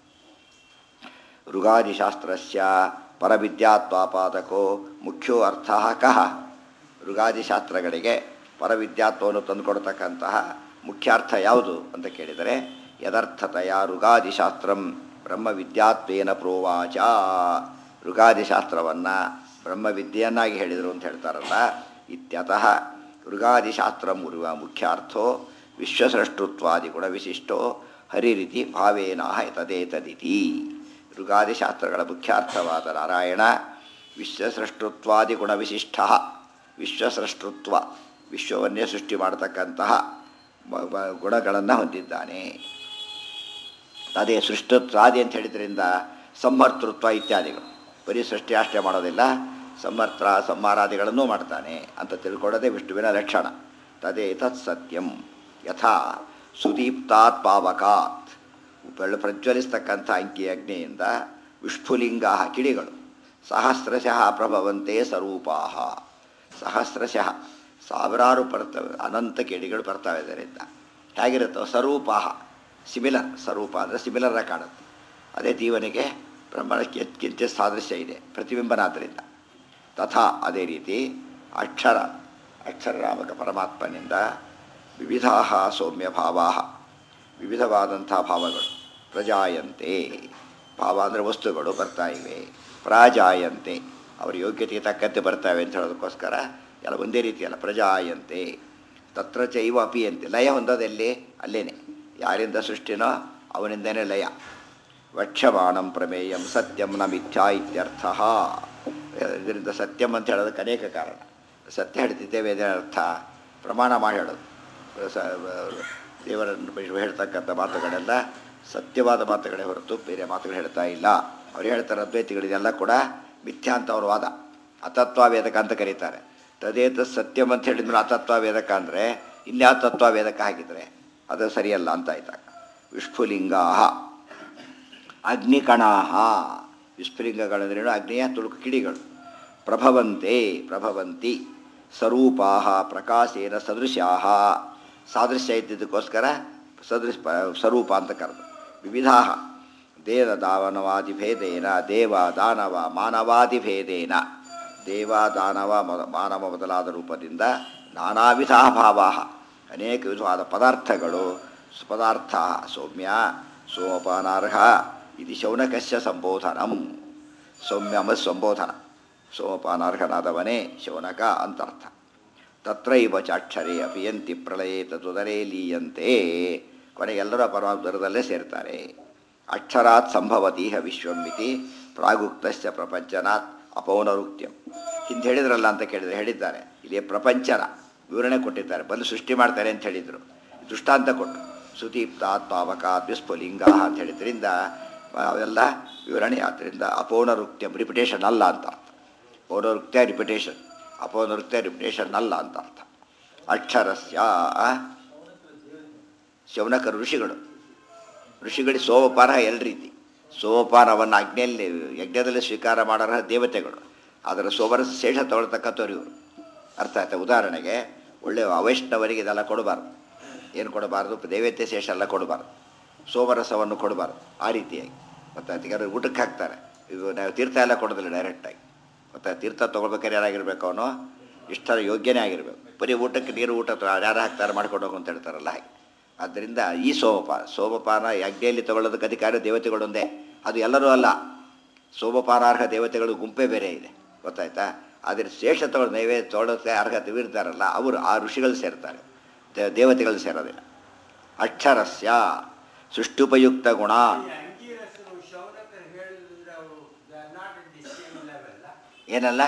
ಋಗಾದಿಶಾಸ್ತ್ರಸ್ಯ ಪರವಿದ್ಯಾತ್ವಾಪಾದಕೋ ಮುಖ್ಯೋ ಅರ್ಥ ಕಃ. ಋಗಾದಿಶಾಸ್ತ್ರಗಳಿಗೆ ಪರವಿದ್ಯಾತ್ವವನ್ನು ತಂದುಕೊಡ್ತಕ್ಕಂತಹ ಮುಖ್ಯಾರ್ಥ ಯಾವುದು ಅಂತ ಕೇಳಿದರೆ, ಯದರ್ಥತೆಯ ಋಗಾದಿಶಾಸ್ತ್ರಂ ಬ್ರಹ್ಮವಿದ್ಯಾತ್ವೇನ ಪ್ರೋವಾಚ. ಋಗಾದಿಶಾಸ್ತ್ರವನ್ನು ಬ್ರಹ್ಮವಿದ್ಯೆಯನ್ನಾಗಿ ಹೇಳಿದರು ಅಂತ ಹೇಳ್ತಾರಲ್ಲ. ಇತ್ಯತಃ ಋಗಾದಿಶಾಸ್ತ್ರ ಮುಖ್ಯಾರ್ಥೋ ವಿಶ್ವಸೃಷ್ಟೃತ್ವಾದಿ ಗುಣವಿಶಿಷ್ಟೋ ಹರಿರಿತಿ ಭಾವೇನಾಹ ತದೇತದಿತಿ. ಋಗಾದಿಶಾಸ್ತ್ರಗಳ ಮುಖ್ಯಾರ್ಥವಾದ ನಾರಾಯಣ ವಿಶ್ವಸೃಷ್ಟೃತ್ವಾದಿ ಗುಣವಿಶಿಷ್ಟ. ವಿಶ್ವಸೃಷ್ಟೃತ್ವ, ವಿಶ್ವವನ್ನೇ ಸೃಷ್ಟಿ ಮಾಡತಕ್ಕಂತಹ ಗುಣಗಳನ್ನು ಹೊಂದಿದ್ದಾನೆ. ಅದೇ ಸೃಷ್ಟೃತ್ವಾದಿ ಅಂತ ಹೇಳಿದ್ರಿಂದ ಸಂಹರ್ತೃತ್ವ ಇತ್ಯಾದಿಗಳು. ಬರೀ ಸೃಷ್ಟಿ ಅಷ್ಟೇ ಮಾಡೋದಿಲ್ಲ, ಸಂಹಾರಾದಿಗಳನ್ನೂ ಮಾಡ್ತಾನೆ ಅಂತ ತಿಳ್ಕೊಳ್ಳೋದೇ ವಿಷ್ಣುವಿನ ಲಕ್ಷಣ. ತದೇ ತತ್ ಸತ್ಯಂ. ಯಥಾ ಸುದೀಪ್ತಾತ್ ಪಾವಕಾತ್, ಪ್ರಜ್ವಲಿಸ್ತಕ್ಕಂಥ ಅಂಕಿ ಅಗ್ನಿಯಿಂದ ವಿಸ್ಫುಲಿಂಗಾ ಕಿಡಿಗಳು ಸಹಸ್ರಶಃ ಪ್ರಭವಂತೆ ಸ್ವರೂಪಾ. ಸಹಸ್ರಶಃ ಸಾವಿರಾರು ಬರ್ತವೆ, ಅನಂತ ಕಿಡಿಗಳು ಬರ್ತಾವೆ. ಇದರಿಂದ ಹೇಗಿರುತ್ತೋ ಸ್ವರೂಪಾ ಸಿಮಿಲರ್. ಸ್ವರೂಪ ಅಂದರೆ ಸಿಮಿಲರ ಕಾಣುತ್ತೆ. ಅದೇ ಜೀವನಿಗೆ ಬ್ರಹ್ಮಣಕ್ಕೆ ಕಿಂಚಿತ್ ಸಾದೃಶ್ಯ ಇದೆ, ಪ್ರತಿಬಿಂಬನಾದ್ದರಿಂದ. ತಥಾ ಅದೇ ರೀತಿ ಅಕ್ಷರನಾಮಕ ಪರಮಾತ್ಮನಿಂದ ವಿವಿಧಾ ಸೌಮ್ಯ ಭಾವಾ, ವಿವಿಧವಾದಂಥ ಭಾವಗಳು ಪ್ರಜಾಯಂತೆ. ಭಾವ ಅಂದರೆ ವಸ್ತುಗಳು ಬರ್ತಾ ಇವೆ. ಪ್ರಾಜಾಯಂತೆ ಅವರ ಯೋಗ್ಯತೆಗೆ ತಕ್ಕಂತೆ ಬರ್ತಾವೆ ಅಂತ ಹೇಳೋದಕ್ಕೋಸ್ಕರ ಎಲ್ಲ ಒಂದೇ ರೀತಿಯಲ್ಲ. ಪ್ರಜಾಯಂತೆ ತತ್ರ ಚೈವ ಅಪಿಯಂತೆ. ಲಯ ಹೊಂದೋದೆಲ್ಲಿ? ಅಲ್ಲೇನೆ. ಯಾರಿಂದ ಸೃಷ್ಟಿನೋ ಅವನಿಂದನೇ ಲಯ. ವಕ್ಷಮಾಣಂ ಪ್ರಮೇಯಂ ಸತ್ಯಂ ನ ಮಿಥ್ಯಾ ಇತ್ಯರ್ಥ. ಇದರಿಂದ ಸತ್ಯಂ ಅಂತ ಹೇಳೋದಕ್ಕೆ ಅನೇಕ ಕಾರಣ. ಸತ್ಯ ಹೇಳ್ತಿದ್ದೇವೆ ಅದೇ ಅರ್ಥ. ಪ್ರಮಾಣ ಮಾಡಿ ಹೇಳೋದು. ದೇವರನ್ನು ಹೇಳ್ತಕ್ಕಂಥ ಮಾತುಗಳೆಲ್ಲ ಸತ್ಯವಾದ ಮಾತುಗಳೇ ಹೊರತು ಬೇರೆ ಮಾತುಗಳು ಹೇಳ್ತಾ ಇಲ್ಲ. ಅವ್ರು ಹೇಳ್ತಾರೆ ಅದ್ವೈತಿಗಳಿದೆಲ್ಲ ಕೂಡ ಮಿಥ್ಯಾ ಅಂತ ಅವ್ರ ವಾದ. ಅತತ್ವ ವೇದಕ ಅಂತ ಕರೀತಾರೆ. ತದೇತ ಸತ್ಯಂ ಅಂತ ಹೇಳಿದ್ರು ಅತತ್ವ ವೇದಕ ಅಂದರೆ ಇನ್ಯಾವ ತತ್ವ ವೇದಕ ಹಾಕಿದರೆ ಅದು ಸರಿಯಲ್ಲ ಅಂತ ಆಯ್ತಾಗ. ವಿಸ್ಫುಲಿಂಗಾ ಅಗ್ನಿಕಣಾ, ವಿಸ್ಫುಲಿಂಗಗಳಂದ್ರೇನು? ಅಗ್ನಿಯ ತುಳುಕು ಕಿಡಿಗಳು. ಪ್ರಭವಂತಿ ಸ್ವರೂಪಾ ಪ್ರಕಾಶೇನ ಸದೃಶಾ, ಸಾದೃಶ್ಯ ಇದ್ದಿದ್ದಕ್ಕೋಸ್ಕರ ಸ್ವರೂಪ ಅಂತ ಕರೆದು. ವಿವಿಧಾ ದೇವದಾನವಾದಿಭೇದೇನ, ದೇವ ದಾನವ ಮಾನವಾದಿಭೇದೇನ, ದೇವ ದಾನವ ಮಾನವ ಮೊದಲಾದ ರೂಪದಿಂದ ನಾನಾ ವಿಧ ಭಾವ, ಅನೇಕ ವಿಧವಾದ ಪದಾರ್ಥಗಳು. ಪದಾರ್ಥ ಸೌಮ್ಯ ಸೋಮಪಾನಾರ್ಹ ಇದು ಶೌನಕಸ್ಯ ಸಂಬೋಧನಂ. ಸೌಮ್ಯಮ ಸಂಬೋಧನ, ಸೋಮಪಾನಾರ್ಹನಾದವನೇ ಶೌನಕ ಅಂತರ್ಥ. ತತ್ರೈವ ಚಾಕ್ಷರೇ ಅಪಿಯಂತಿ ಪ್ರಳಯೇ ತದುದರೇ ಲೀಯಂತೆ, ಕೊನೆಗೆಲ್ಲರೂ ಪರಮಾತ್ಮರದಲ್ಲೇ ಸೇರ್ತಾರೆ. ಅಕ್ಷರಾತ್ ಸಂಭವತೀಹ ವಿಶ್ವಮಿತಿ ಪ್ರಾಗುಕ್ತಶ್ಚ ಪ್ರಪಂಚನಾತ್ ಅಪೌನರುಕ್ತ್ಯಂ. ಹಿಂದೆ ಹೇಳಿದ್ರಲ್ಲ ಅಂತ ಕೇಳಿದರೆ ಹೇಳಿದ್ದಾರೆ. ಇಲ್ಲಿ ಪ್ರಪಂಚನ ವಿವರಣೆ ಕೊಟ್ಟಿದ್ದಾರೆ. ಬಂದು ಸೃಷ್ಟಿ ಮಾಡ್ತಾರೆ ಅಂತ ಹೇಳಿದರು, ದೃಷ್ಟಾಂತ ಕೊಟ್ಟು ಸುದೀಪ್ತಾತ್ಮಾವಕಾತ್ ವಿಸ್ಫುಲಿಂಗ ಅಂತ ಹೇಳಿದ್ರಿಂದ ಅವೆಲ್ಲ ವಿವರಣೆ. ಆದ್ದರಿಂದ ಅಪೌನರುಕ್ತ್ಯಂ ರಿಪಿಟೇಷನ್ ಅಲ್ಲ ಅಂತ ಅರ್ಥ. ಪೌನರುಕ್ತ್ಯ ರಿಪಿಟೇಷನ್, ಅಪೌನರುಕ್ತ್ಯ ರಿಪಿಟೇಷನ್ ಅಲ್ಲ ಅಂತ ಅರ್ಥ. ಅಕ್ಷರಸ್ಯ ಶೌನಕರು ಋಷಿಗಳಿಗೆ ಸೋಮಪಾನ ಎರಡು ರೀತಿ. ಸೋಮಪಾನವನ್ನು ಅಗ್ನಿಯಲ್ಲಿ ಯಜ್ಞದಲ್ಲಿ ಸ್ವೀಕಾರ ಮಾಡೋರ ದೇವತೆಗಳು, ಅದರ ಸೋಮರಸ ಶೇಷ ತಗೊಳ್ತಕ್ಕಂಥವ್ರು ಇವರು. ಅರ್ಥ ಆಯ್ತಾ? ಉದಾಹರಣೆಗೆ ಒಳ್ಳೆಯ ಅವೈಷ್ಣವರಿಗೆ ಇದೆಲ್ಲ ಕೊಡಬಾರ್ದು. ಏನು ಕೊಡಬಾರ್ದು? ದೇವತೆ ಶೇಷ ಎಲ್ಲ ಕೊಡಬಾರ್ದು, ಸೋಮರಸವನ್ನು ಕೊಡಬಾರ್ದು. ಆ ರೀತಿಯಾಗಿ ಮತ್ತು ಯಾರು ಊಟಕ್ಕೆ ಹಾಕ್ತಾರೆ. ಇದು ನಾವು ತೀರ್ಥ ಎಲ್ಲ ಕೊಡೋದಿಲ್ಲ ಡೈರೆಕ್ಟಾಗಿ. ಮತ್ತು ತೀರ್ಥ ತೊಗೊಳ್ಬೇಕಾದ್ರೆ ಯಾರಾಗಿರ್ಬೇಕು? ಅವನು ಇಷ್ಟ ಯೋಗ್ಯನೇ ಆಗಿರಬೇಕು. ಬರೀ ಊಟಕ್ಕೆ ನೀರು ಊಟ ಯಾರು ಹಾಕ್ತಾರೆ ಮಾಡ್ಕೊಂಡು ಹೋಗು ಅಂತ ಹೇಳ್ತಾರಲ್ಲ ಹಾಗೆ. ಆದ್ದರಿಂದ ಈ ಸೋಮಪಾನ ಯಜ್ಞೆಯಲ್ಲಿ ತಗೊಳ್ಳೋದಕ್ಕೆ ಅಧಿಕಾರ ದೇವತೆಗಳೊಂದೇ, ಅದು ಎಲ್ಲರೂ ಅಲ್ಲ. ಸೋಮಪಾನಾರ್ಹ ದೇವತೆಗಳು ಗುಂಪೇ ಬೇರೆ ಇದೆ, ಗೊತ್ತಾಯ್ತಾ? ಆದರೆ ಶೇಷ ನೈವೇದ್ಯ ತೊಗೊಳ್ಳೋಕ್ಕೆ ಅರ್ಹತೆ ಇರ್ತಾರಲ್ಲ ಅವರು ಆ ಋಷಿಗಳು ಸೇರ್ತಾರೆ, ದೇವತೆಗಳು ಸೇರೋದಿಲ್ಲ. ಅಕ್ಷರಸ್ಯ ಸೃಷ್ಟುಪಯುಕ್ತ ಗುಣ. ಏನಲ್ಲ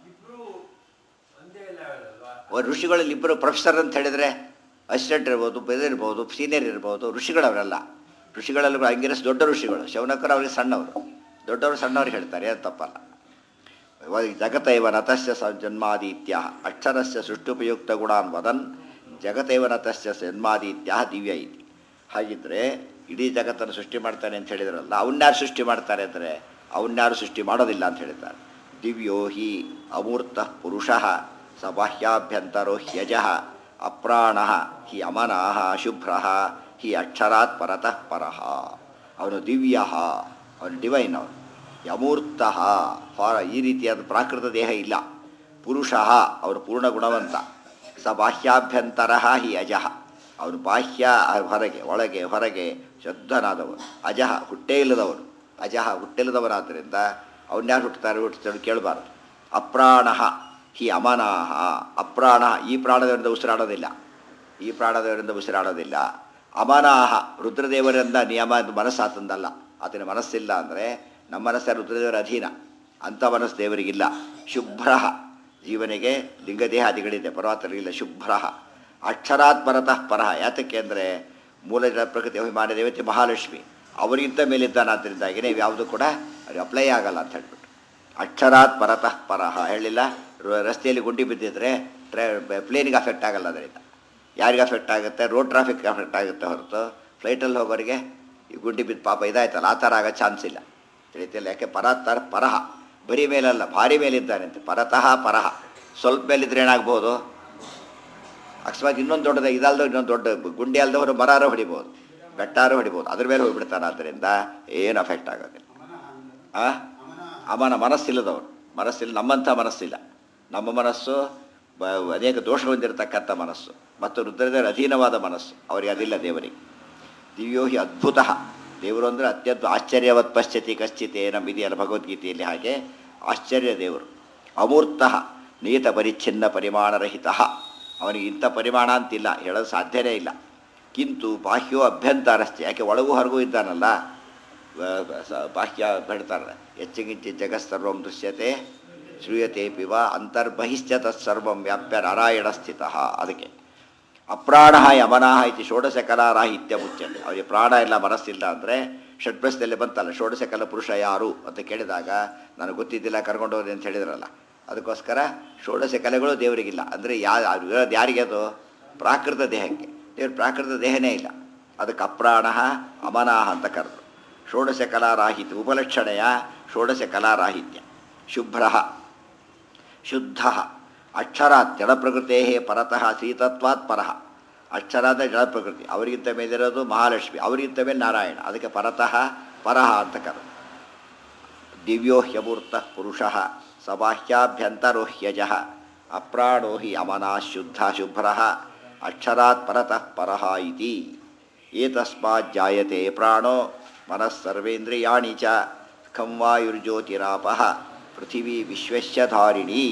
ಋಷಿಗಳಲ್ಲಿ ಇಬ್ಬರು ಪ್ರೊಫೆಸರ್ ಅಂತ ಹೇಳಿದರೆ ಅಸಿಸ್ಟೆಂಟ್ ಇರ್ಬೋದು, ಇರ್ಬೋದು, ಸೀನಿಯರ್ ಇರ್ಬೋದು, ಋಷಿಗಳವರೆಲ್ಲ. ಋಷಿಗಳಲ್ಲಿ ಅಂಗಿರಸ್ ದೊಡ್ಡ ಋಷಿಗಳು, ಶೌನಕರು ಅವರಿಗೆ ಸಣ್ಣವರು, ದೊಡ್ಡವರು ಸಣ್ಣವ್ರಿಗೆ ಹೇಳ್ತಾರೆ, ಅದು ತಪ್ಪಲ್ಲ. ಜಗತೈವ ನತಸ್ಯ ಜನ್ಮಾದೀತ್ಯ ಅಕ್ಷರಸ್ಯ ಸೃಷ್ಟುಪಯುಕ್ತ ಗುಣಾನ್ ವದನ್ ಜಗತೈವ ನತಸ್ಯ ಜನ್ಮಾದೀತ್ಯ ದಿವ್ಯ ಇತಿ. ಹಾಗಿದ್ದರೆ ಇಡೀ ಜಗತ್ತನ್ನು ಸೃಷ್ಟಿ ಮಾಡ್ತಾನೆ ಅಂತ ಹೇಳಿದ್ರಲ್ಲ, ಅವನ್ಯಾರು ಸೃಷ್ಟಿ ಮಾಡ್ತಾರೆ ಅಂದರೆ ಅವನ್ಯಾರು ಸೃಷ್ಟಿ ಮಾಡೋದಿಲ್ಲ ಅಂತ ಹೇಳಿದ್ದಾರೆ. ದಿವ್ಯೋ ಹಿ ಅಮೂರ್ತ ಪುರುಷಃ ಸ ಬಾಹ್ಯಾಭ್ಯಂತರೋ ಹ್ಯಜಃ ಅಪ್ರಾಣ ಹಿ ಅಮನಃ ಶುಭ್ರ ಹಿ ಅಕ್ಷರಾತ್ ಪರತಃ ಪರಃ. ಅವನು ದಿವ್ಯ, ಅವನು ಡಿವೈನ್, ಅವನು ಅಮೂರ್ತ ಈ ರೀತಿಯಾದ ಪ್ರಾಕೃತ ದೇಹ ಇಲ್ಲ. ಪುರುಷ ಅವನು ಪೂರ್ಣ ಗುಣವಂತ. ಸ ಬಾಹ್ಯಾಭ್ಯಂತರ ಹಿ ಅಜಃ ಅವನು ಬಾಹ್ಯ ಹೊರಗೆ ಒಳಗೆ ಹೊರಗೆ ಶುದ್ಧನಾದವನು. ಅಜಃ ಹುಟ್ಟೇ ಇಲ್ಲದವನು, ಅಜಃ ಹುಟ್ಟಿಲ್ಲದವನಾದ್ದರಿಂದ ಅವನ್ಯಾರು ಹುಟ್ಟುತ್ತಾರೆ ಕೇಳಬಾರ್ದು. ಅಪ್ರಾಣ ಹಿ ಅಮನಾಹ ಅಪ್ರಾಣ ಈ ಪ್ರಾಣದವರಿಂದ ಉಸಿರಾಡೋದಿಲ್ಲ, ಈ ಪ್ರಾಣದವರಿಂದ ಉಸಿರಾಡೋದಿಲ್ಲ. ಅಮನಾಹ ರುದ್ರದೇವರಿಂದ ನಿಯಮ ಮನಸ್ಸು ಆತಂದಲ್ಲ, ಆತನ ಮನಸ್ಸಿಲ್ಲ ಅಂದರೆ ನಮ್ಮ ಮನಸ್ಸು ರುದ್ರದೇವರ ಅಧೀನ, ಅಂಥ ಮನಸ್ಸು ದೇವರಿಗಿಲ್ಲ. ಶುಭ್ರ ಜೀವನಿಗೆ ಲಿಂಗದೇಹ ಅದಿಗಳಿದೆ, ಪರ್ವತರಿಗಿಲ್ಲ. ಶುಭ್ರ ಅಕ್ಷರಾತ್ ಪರತಃ ಪರಃ. ಯಾತಕ್ಕೆ ಅಂದರೆ ಮೂಲ ಪ್ರಕೃತಿ ಅಭಿಮಾನ ದೇವತೆ ಮಹಾಲಕ್ಷ್ಮಿ ಅವರಿಗಿಂತ ಮೇಲಿದ್ದಾನಾದ್ದರಿಂದಾಗಿಯೇ ಯಾವುದು ಕೂಡ ಅವ್ರಿಗೆ ಅಪ್ಲೈ ಆಗಲ್ಲ ಅಂತ ಹೇಳ್ಬಿಟ್ಟು ಅಕ್ಷರಾತ್ ಪರತಃ ಪರಃ ಹೇಳಿಲ್ಲ. ರಸ್ತೆಯಲ್ಲಿ ಗುಂಡಿ ಬಿದ್ದಿದ್ರೆ ಪ್ಲೇನಿಗೆ ಅಫೆಕ್ಟ್ ಆಗಲ್ಲ. ಅದರಿಂದ ಯಾರಿಗೆ ಅಫೆಕ್ಟ್ ಆಗುತ್ತೆ? ರೋಡ್ ಟ್ರಾಫಿಕ್ಗೆ ಅಫೆಕ್ಟ್ ಆಗುತ್ತೆ ಹೊರತು ಫ್ಲೈಟಲ್ಲಿ ಹೋಗೋರಿಗೆ ಈ ಗುಂಡಿ ಬಿದ್ದು ಪಾಪ ಇದಾಯ್ತಲ್ಲ ಆ ಥರ ಆಗೋ ಚಾನ್ಸ್ ಇಲ್ಲ ತಿಳಿತಿಲ್ಲ. ಯಾಕೆ ಪರತರ ಪರಹ ಬರೀ ಮೇಲಲ್ಲ, ಭಾರಿ ಮೇಲಿದ್ದಾನಂತೆ. ಪರತಃ ಪರಹ ಸ್ವಲ್ಪ ಮೇಲಿದ್ರೆ ಏನಾಗ್ಬೋದು? ಅಕಸ್ಮಾತ್ ಇನ್ನೊಂದು ದೊಡ್ಡದ ಇದಲ್ದೋ ಇನ್ನೊಂದು ದೊಡ್ಡ ಗುಂಡಿ ಅಲ್ದವರು ಮರಾರು ಹೊಡಿಬೋದು, ಬೆಟ್ಟಾರು ಹೊಡಿಬೋದು, ಅದ್ರ ಮೇಲೆ ಹೋಗ್ಬಿಡ್ತಾನೆ. ಆದ್ದರಿಂದ ಏನು ಅಫೆಕ್ಟ್ ಆಗೋದಿಲ್ಲ. ಅವನ ಮನಸ್ಸಿಲ್ಲದವರು, ಮನಸ್ಸಿಲ್ಲ, ನಮ್ಮಂಥ ಮನಸ್ಸಿಲ್ಲ. ನಮ್ಮ ಮನಸ್ಸು ಅನೇಕ ದೋಷ ಹೊಂದಿರತಕ್ಕಂಥ ಮನಸ್ಸು ಮತ್ತು ರುದ್ರದೇವರ ಅಧೀನವಾದ ಮನಸ್ಸು, ಅವರಿಗೆ ಅದಿಲ್ಲ ದೇವರಿಗೆ. ದಿವ್ಯೋ ಹಿ ಅದ್ಭುತ, ದೇವರು ಅಂದರೆ ಅತ್ಯಂತ ಆಶ್ಚರ್ಯವತ್ ಪಶ್ಯತಿ ಕಶ್ಚಿತೇನ ಇದೆಯಲ್ಲ ಭಗವದ್ಗೀತೆಯಲ್ಲಿ, ಹಾಗೆ ಆಶ್ಚರ್ಯ ದೇವರು. ಅಮೂರ್ತ ನಿಯತ ಪರಿಚ್ಛಿನ್ನ ಪರಿಮಾಣರಹಿತ, ಅವನಿಗೆ ಇಂಥ ಪರಿಮಾಣ ಅಂತಿಲ್ಲ, ಹೇಳೋದು ಸಾಧ್ಯವೇ ಇಲ್ಲ. ಕಿಂತು ಬಾಹ್ಯೋ ಅಭ್ಯಂತರಶ್ಚ, ಯಾಕೆ ಒಳಗೂ ಹೊರಗೂ ಇದ್ದಾನಲ್ಲ. ಬಾಹ್ಯ ಹೇಳ್ತಾರೆ ಹೆಚ್ಚಿಗಿಂಚಿ ಜಗತ್ಸರ್ವಂ ದೃಶ್ಯತೆ ಶ್ರೂಯತೆ ಪಿವ ಅಂತರ್ಬಹಿಶ್ಚ ತತ್ಸರ್ವಂ ವ್ಯಾಪ್ಯ ನಾರಾಯಣ ಸ್ಥಿತ. ಅದಕ್ಕೆ ಅಪ್ರಾಣ ಯಮನಾಹ ಇತಿ ಷೋಡಶಕಲಾರಾಹಿತ್ಯ ಮುಚ್ಚಂತೆ. ಅವರಿಗೆ ಪ್ರಾಣ ಇಲ್ಲ ಮನಸ್ಸಿಲ್ಲ ಅಂದರೆ ಷಡ್ಪ್ರಶ್ನೆಯಲ್ಲಿ ಬಂತಲ್ಲ ಷೋಡಶಕಲ ಪುರುಷ ಯಾರು ಅಂತ ಕೇಳಿದಾಗ ನನಗೆ ಗೊತ್ತಿದ್ದಿಲ್ಲ ಕರ್ಕೊಂಡು ಹೋಗಿ ಅಂತ ಹೇಳಿದ್ರಲ್ಲ, ಅದಕ್ಕೋಸ್ಕರ ಷೋಡಶ ಕಲೆಗಳು ದೇವರಿಗಿಲ್ಲ. ಅಂದರೆ ಇರೋದು ಯಾರಿಗೆ ಅದು? ಪ್ರಾಕೃತ ದೇಹಕ್ಕೆ. ದೇವ್ರ ಪ್ರಾಕೃತ ದೇಹನೇ ಇಲ್ಲ. ಅದಕ್ಕೆ ಅಪ್ರಾಣ ಅಮನಾಹ ಅಂತ ಕರೆದು. ಷೋಡಶ ಕಲಾರಾಹಿತ್ಯ ಉಪಲಕ್ಷಣೆಯ ಷೋಡಶ ಕಲಾರಾಹಿತ್ಯ. ಶುಭ್ರ ಶುದ್ಧ ಅಕ್ಷರಾತ್ ಜಡಪ್ರಕೃತೇ ಪರತಃ ಶ್ರೀತತ್ವಾತ್ ಪರಃ. ಅಕ್ಷರಾದ ಜಡಪ್ರಕೃತಿ, ಅವರಿಗಿಂತ ಮೇಲಿರೋದು ಮಹಾಲಕ್ಷ್ಮಿ, ಅವರಿಗಿಂತ ಮೇಲೆ ನಾರಾಯಣ. ಅದಕ್ಕೆ ಪರತಃ ಪರಹ ಅಂತ ಕರೆದು. ದಿವ್ಯೋ ಹ್ಯಮೂರ್ತ ಪುರುಷ ಸಬಾಹ್ಯಾಭ್ಯಂತರೋ ಹ್ಯಜ ಅಪ್ರಾಣೋ ಹಿ ಅಮನಾ ಶುದ್ಧ ಶುಭ್ರ ಅಕ್ಷರಾತ್ ಪರತಃ ಪರಹ ಇತಿ. ಏತಸ್ಮಾತ್ ಜಾಯತೆ ಪ್ರಾಣೋ ಮನಸ್ಸರ್ವೇಂದ್ರಿಯಾಣಿ ಚ ಖಂ ವಾಯುರ್ಜ್ಯೋತಿರಾಪಃ ಪೃಥಿವೀ ವಿಶ್ವಸ್ಯ ಧಾರಿಣೀ.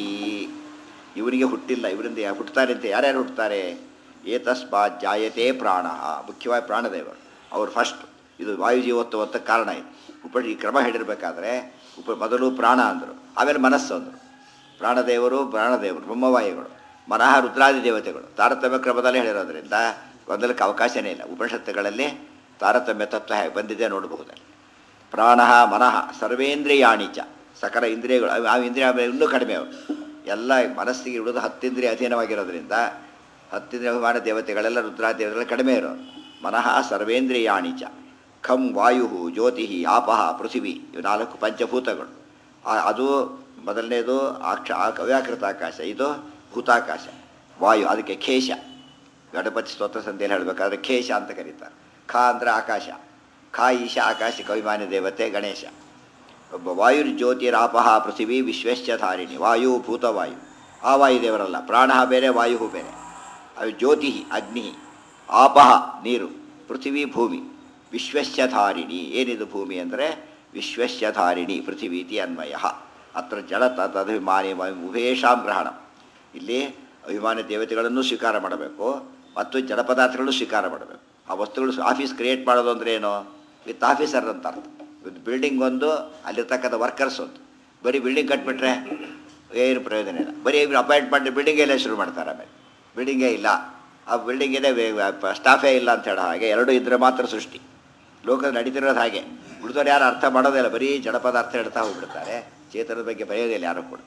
ಇವರಿಗೆ ಹುಟ್ಟಿಲ್ಲ, ಇವರಿಂದ ಹುಟ್ಟುತ್ತಾರೆ ಅಂತ ಯಾರ್ಯಾರು ಹುಟ್ಟುತ್ತಾರೆ? ಏತಸ್ಮಾತ್ ಜಾಯತೆ ಪ್ರಾಣ, ಮುಖ್ಯವಾಗಿ ಪ್ರಾಣದೇವರು ಅವರು ಫಸ್ಟ್. ಇದು ವಾಯುಜೀವೋತ್ವತ್ತ ಕಾರಣ. ಇದು ಈ ಕ್ರಮ ಹೇಳಿರಬೇಕಾದ್ರೆ ಮೊದಲು ಪ್ರಾಣ ಅಂದರು, ಆಮೇಲೆ ಮನಸ್ಸು ಅಂದರು. ಪ್ರಾಣದೇವರು ಬ್ರಹ್ಮವಾಯುಗಳು, ಮನಃ ರುದ್ರಾದಿ ದೇವತೆಗಳು ತಾರತಮ್ಯ ಕ್ರಮದಲ್ಲಿ ಹೇಳಿರೋದ್ರಿಂದ ಗೊಂದಲಕ್ಕೆ ಅವಕಾಶನೇ ಇಲ್ಲ. ಉಪನಿಷತ್ತುಗಳಲ್ಲಿ ತಾರತಮ್ಯ ತತ್ವ ಹೇಗೆ ಬಂದಿದೆ ನೋಡಬಹುದು. ಪ್ರಾಣ ಮನಃ ಸರ್ವೇಂದ್ರಿಯಾಣಿಚ, ಸಕಲ ಇಂದ್ರಿಯಗಳು. ಆ ಇಂದ್ರಿಯ ಇನ್ನೂ ಕಡಿಮೆ ಅವರು ಎಲ್ಲ. ಮನಸ್ಸಿಗೆ ಇಡುವುದು 10 ಇಂದ್ರಿಯ ಅಧೀನವಾಗಿರೋದ್ರಿಂದ 10 ಇಂದ್ರಿಯಮಾನ ದೇವತೆಗಳೆಲ್ಲ ರುದ್ರಾದಿ ದೇವತೆಗಳು ಕಡಿಮೆ ಇರೋರು. ಮನಃ ಸರ್ವೇಂದ್ರಿಯಾಣಿಚ ಖಂ ವಾಯು ಜ್ಯೋತಿ ಆಪಃ ಪೃಥಿವಿ, ಇವು 4 ಪಂಚಭೂತಗಳು. ಅದು ಮೊದಲನೇದು ಅವ್ಯಾಕೃತ ಆಕಾಶ, ಇದು ಭೂತಾಕಾಶ. ವಾಯು ಅದಕ್ಕೆ ಖೇಶ, ಗಣಪತಿ ಸ್ತೋತ್ರ ಸಂಧಿಯಲ್ಲಿ ಹೇಳಬೇಕಾದ್ರೆ ಖೇಶ ಅಂತ ಕರೀತಾರೆ. ಖ ಅಂದರೆ ಆಕಾಶ, ಖ ಈಶ ಆಕಾಶಿಕ ಅಭಿಮಾನಿ ದೇವತೆ ಗಣೇಶ. ಒಬ್ಬ ವಾಯುರ್ಜ್ಯೋತಿರಾಪಃ ಪೃಥಿವಿ ವಿಶ್ವಶ್ಚ ಧಾರಿಣಿ. ವಾಯು ಭೂತವಾಯು, ಆ ವಾಯುದೇವರಲ್ಲ. ಪ್ರಾಣ ಬೇರೆ, ವಾಯು ಬೇರೆ. ಅದು ಜ್ಯೋತಿ ಅಗ್ನಿ, ಆಪಃ ನೀರು, ಪೃಥಿವಿ ಭೂಮಿ, ವಿಶ್ವಶ್ಚ ಧಾರಿಣಿ. ಏನಿದು ಭೂಮಿ ಅಂದರೆ ವಿಶ್ವಶ್ಚ ಧಾರಿಣಿ ಪೃಥಿವೀತಿ ಅನ್ವಯ. ಅತ್ರ ಜಡ ತದಭಿಮಾನಿ ಉಭಯೇಷಾಂ ಗ್ರಹಣ. ಇಲ್ಲಿ ಅಭಿಮಾನಿ ದೇವತೆಗಳನ್ನು ಸ್ವೀಕಾರ ಮಾಡಬೇಕು ಮತ್ತು ಜಡ ಪದಾರ್ಥಗಳನ್ನು ಸ್ವೀಕಾರ ಮಾಡಬೇಕು. ಆ ವಸ್ತುಗಳು ಆಫೀಸ್ ಕ್ರಿಯೇಟ್ ಮಾಡೋದು ಅಂದರೆ ಏನು? ವಿತ್ ಆಫೀಸರ್ ಅಂತ ಅರ್ಥ. ವಿತ್ ಬಿಲ್ಡಿಂಗ್ ಒಂದು, ಅಲ್ಲಿರ್ತಕ್ಕಂಥ ವರ್ಕರ್ಸ್ ಒಂದು. ಬರೀ ಬಿಲ್ಡಿಂಗ್ ಕಟ್ಬಿಟ್ರೆ ಏನು ಪ್ರಯೋಜನ ಇಲ್ಲ. ಬರೀ ಅಪಾಯಿಂಟ್ಮೆಂಟ್ ಬಿಲ್ಡಿಂಗೇ ಎಲ್ಲ ಶುರು ಮಾಡ್ತಾರೆ. ಆಮೇಲೆ ಬಿಲ್ಡಿಂಗೇ ಇಲ್ಲ, ಆ ಬಿಲ್ಡಿಂಗೇನೆ ಸ್ಟಾಫೇ ಇಲ್ಲ ಅಂತ ಹೇಳೋ ಹಾಗೆ ಎರಡೂ ಇದ್ದರೆ ಮಾತ್ರ ಸೃಷ್ಟಿ. ಲೋಕದಲ್ಲಿ ನಡೀತಿರೋದು ಹಾಗೆ. ಉಳಿದವ್ರು ಯಾರು ಅರ್ಥ ಮಾಡೋದಿಲ್ಲ, ಬರೀ ಜಡ ಪದಾರ್ಥ ಹೇಳ್ತಾ ಹೋಗ್ಬಿಡ್ತಾರೆ. ಚೇತನದ ಬಗ್ಗೆ ಬರೆಯೋದಿಲ್ಲ ಯಾರು ಕೂಡ.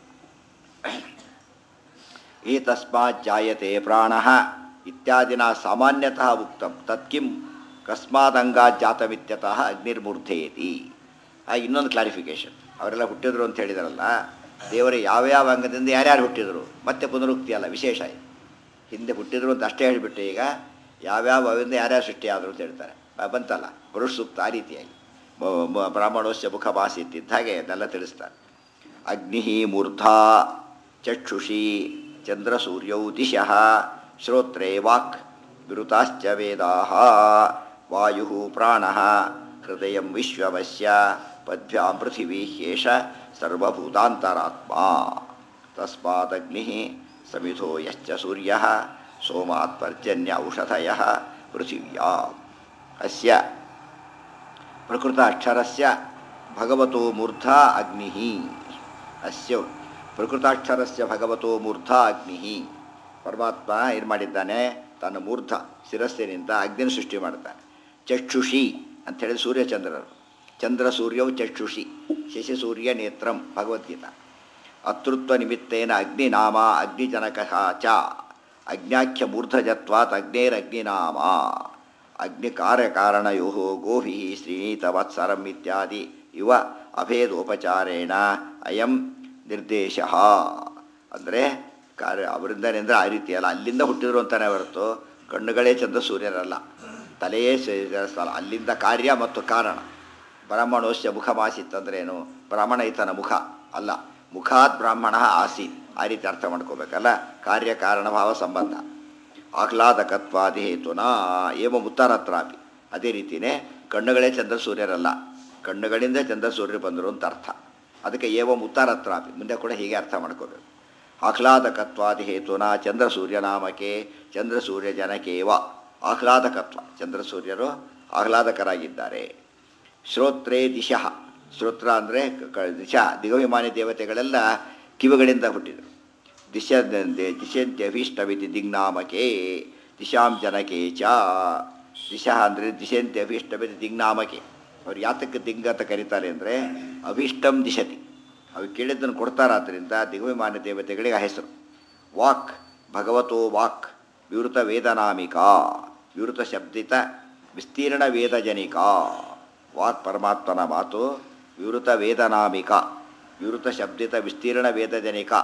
ಈ ತಸ್ಮಾತ್ ಜಾಯತೆ ಪ್ರಾಣ ಇತ್ಯಾದಿನ ಸಾಮಾನ್ಯತಃ ಉಕ್ತಂ ತತ್ಕಿಂ ಕಸ್ಮಾದಂಗಾತ್ ಜಾತಮಿತ್ಯತಃ ಅಗ್ನಿರ್ಮೂರ್ಧೇತಿ. ಇನ್ನೊಂದು ಕ್ಲಾರಿಫಿಕೇಶನ್, ಅವರೆಲ್ಲ ಹುಟ್ಟಿದ್ರು ಅಂತ ಹೇಳಿದಾರಲ್ಲ, ದೇವರ ಯಾವ್ಯಾವ ಅಂಗದಿಂದ ಯಾರ್ಯಾರು ಹುಟ್ಟಿದ್ರು ಮತ್ತೆ ಪುನರುಕ್ತಿ ಅಲ್ಲ, ವಿಶೇಷ ಇದು. ಹಿಂದೆ ಹುಟ್ಟಿದ್ರು ಅಂತ ಅಷ್ಟೇ ಹೇಳಿಬಿಟ್ಟು ಈಗ ಯಾವ್ಯಾವ ಅವಿಂದ ಯಾರ್ಯಾರು ಸೃಷ್ಟಿಯಾದರು ಅಂತ ಹೇಳ್ತಾರೆ. ಬಂತಲ್ಲ ಪುರುಷ ಸೂಕ್ತ. ಆ ರೀತಿಯಾಗಿ ಬ್ರಾಹ್ಮಣೋಸ್ಯ ಮುಖ ಭಾಸಿತ್ತಿದ್ದ ಹಾಗೆ ಅದೆಲ್ಲ ತಿಳಿಸ್ತಾರೆ. ಅಗ್ನಿ ಮೂರ್ಧಾ ಚಕ್ಷುಷಿ ಚಂದ್ರಸೂರ್ಯೌ ದಿಶಃ ಶ್ರೋತ್ರೇ ವಾಕ್ ವಿರುತಾಶ್ಚ ವೇದಾಃ ವಾಯು ಪ್ರಾಣಃ ಹೃದಯಂ ವಿಶ್ವಮಸ್ಯ ಪದ್ಭ್ಯಾಂ ಪೃಥಿವೀ ಹ್ಯೇಷ ಸರ್ವಭೂತಾಂತರಾತ್ಮ. ತಸ್ಮಾದಗ್ನಿ ಸಮಿಧೋ ಯಶ್ಚ ಸೂರ್ಯಃ ಸೋಮಾತ್ ಪರ್ಜನ್ಯ ಔಷಧಯಃ ಪೃಥಿವ್ಯಾಂ. ಅಸ್ಯ ಪ್ರಕೃತ ಅಕ್ಷರಸ್ಯ ಭಗವತೋ ಮೂರ್ಧಾ ಅಗ್ನಿ. ಅಸ್ಯ ಪ್ರಕೃತಾಕ್ಷರಸ್ಯ ಭಗವತೋ ಮೂರ್ಧಾ ಅಗ್ನಿ. ಪರಮಾತ್ಮ ಏನು ಮಾಡಿದ್ದಾನೆ? ತನ್ನ ಮೂರ್ಧ ಶಿರಸ್ಸಿನಿಂದ ಅಗ್ನಿನ ಸೃಷ್ಟಿ ಮಾಡ್ತಾನೆ. ಚಕ್ಷುಷಿ ಅಂಥೇಳಿ ಸೂರ್ಯಚಂದ್ರರು. ಚಂದ್ರ ಸೂರ್ಯವು ಚಕ್ಷುಷಿ, ಶಶಿ ಸೂರ್ಯ ನೇತ್ರಂ. ಭಗವದ್ಗೀತಾ. ಅತೃತ್ವ ನಿಮಿತ್ತೇನ ಅಗ್ನಿನಾಮ ಅಗ್ನಿಜನಕ ಚ ಅಜ್ಞಾಖ್ಯ ಮೂರ್ಧಜತ್ವಾತ್ ಅಗ್ನೇರಗ್ನಿನಾಮ. ಅಗ್ನಿ ಕಾರ್ಯಕಾರಣಯೋ ಗೋಭಿ ಶ್ರೀಣೀತವತ್ಸರಂ ಇತ್ಯಾದಿ ಇವ ಅಭೇದೋಪಚಾರೇಣ ಅಯಂ ನಿರ್ದೇಶ. ಅಂದರೆ ಅವರಿಂದನೆಂದರೆ ಆ ರೀತಿಯಲ್ಲ, ಅಲ್ಲಿಂದ ಹುಟ್ಟಿದ್ರು ಅಂತಾನೆ ಹೊರತು ಕಣ್ಣುಗಳೇ ಚಂದ್ರ ಸೂರ್ಯರಲ್ಲ, ತಲೆಯೇ ಸ್ಥಳ. ಅಲ್ಲಿಂದ ಕಾರ್ಯ ಮತ್ತು ಕಾರಣ. ಬ್ರಾಹ್ಮಣೋಸ್ಯ ಮುಖ ಮಾಸಿತ್ತಂದ್ರೇನು? ಬ್ರಾಹ್ಮಣ ಈತನ ಮುಖ ಅಲ್ಲ, ಮುಖಾತ್ ಬ್ರಾಹ್ಮಣ ಆಸೀತ್. ಆ ರೀತಿ ಅರ್ಥ ಮಾಡ್ಕೋಬೇಕಲ್ಲ. ಕಾರ್ಯಕಾರಣ ಭಾವ ಸಂಬಂಧ. ಆಹ್ಲಾದಕತ್ವಾದಿ ಹೇತುನಾ ಏವ ಉತ್ತರತ್ರಾಪಿ. ಅದೇ ರೀತಿಯೇ ಕಣ್ಣುಗಳೇ ಚಂದ್ರ ಸೂರ್ಯರಲ್ಲ, ಕಣ್ಣುಗಳಿಂದ ಚಂದ್ರ ಸೂರ್ಯರು ಬಂದರು ಅಂತ ಅರ್ಥ. ಅದಕ್ಕೆ ಏವಂ ಉತ್ತರತ್ರಾಪಿ ಮುಂದೆ ಕೂಡ ಹೀಗೆ ಅರ್ಥ ಮಾಡ್ಕೋಬೇಕು. ಆಹ್ಲಾದಕತ್ವಾದಿ ಹೇತುನಾ ಚಂದ್ರ ಸೂರ್ಯನಾಮಕೆ ಚಂದ್ರ ಸೂರ್ಯ ಜನಕೇವ. ಆಹ್ಲಾದಕತ್ವ, ಚಂದ್ರ ಸೂರ್ಯರು ಆಹ್ಲಾದಕರಾಗಿದ್ದಾರೆ. ಶ್ರೋತ್ರೇ ದಿಶಃ. ಶ್ರೋತ್ರ ಅಂದರೆ ದಿಶಾ, ದಿಗಭಿಮಾನಿ ದೇವತೆಗಳೆಲ್ಲ ಕಿವಿಗಳಿಂದ ಹುಟ್ಟಿದರು. ದಿಶಂತ್ಯಭೀಷ್ಟವಿತಿ ದಿಗ್ನಾಮಕೆ ದಿಶಾಂ ಜನಕೆ ಚ. ದಿಶಾ ಅಂದರೆ ದಿಶಂತ್ಯಭೀಷ್ಟವಿತಿ ದಿಗ್ನಾಮಕೆ. ಅವ್ರು ಯಾತಕ್ಕೆ ದಿಗ್ ಅಂತ ಕರೀತಾರೆ ಅಂದರೆ ಅಭೀಷ್ಟಂ ದಿಶತಿ, ಅವು ಕೇಳಿದ್ದನ್ನು ಕೊಡ್ತಾರಾದ್ದರಿಂದ ದಿಗ್ವಿಮಾನ್ಯ ದೇವತೆಗಳಿಗೆ ಆ ಹೆಸರು. ವಾಕ್ ಭಗವತೋ ವಾಕ್ ವಿವೃತ ವೇದನಾಮಿಕಾ ವಿವೃತ ಶಬ್ದಿತ ವಿಸ್ತೀರ್ಣ ವೇದಜನಿಕಾ. ವಾಕ್ ಪರಮಾತ್ಮನ ಮಾತು ವಿವೃತ ವೇದನಾಮಿಕ ವಿವೃತ ಶಬ್ದಿತ ವಿಸ್ತೀರ್ಣ ವೇದಜನಿಕ.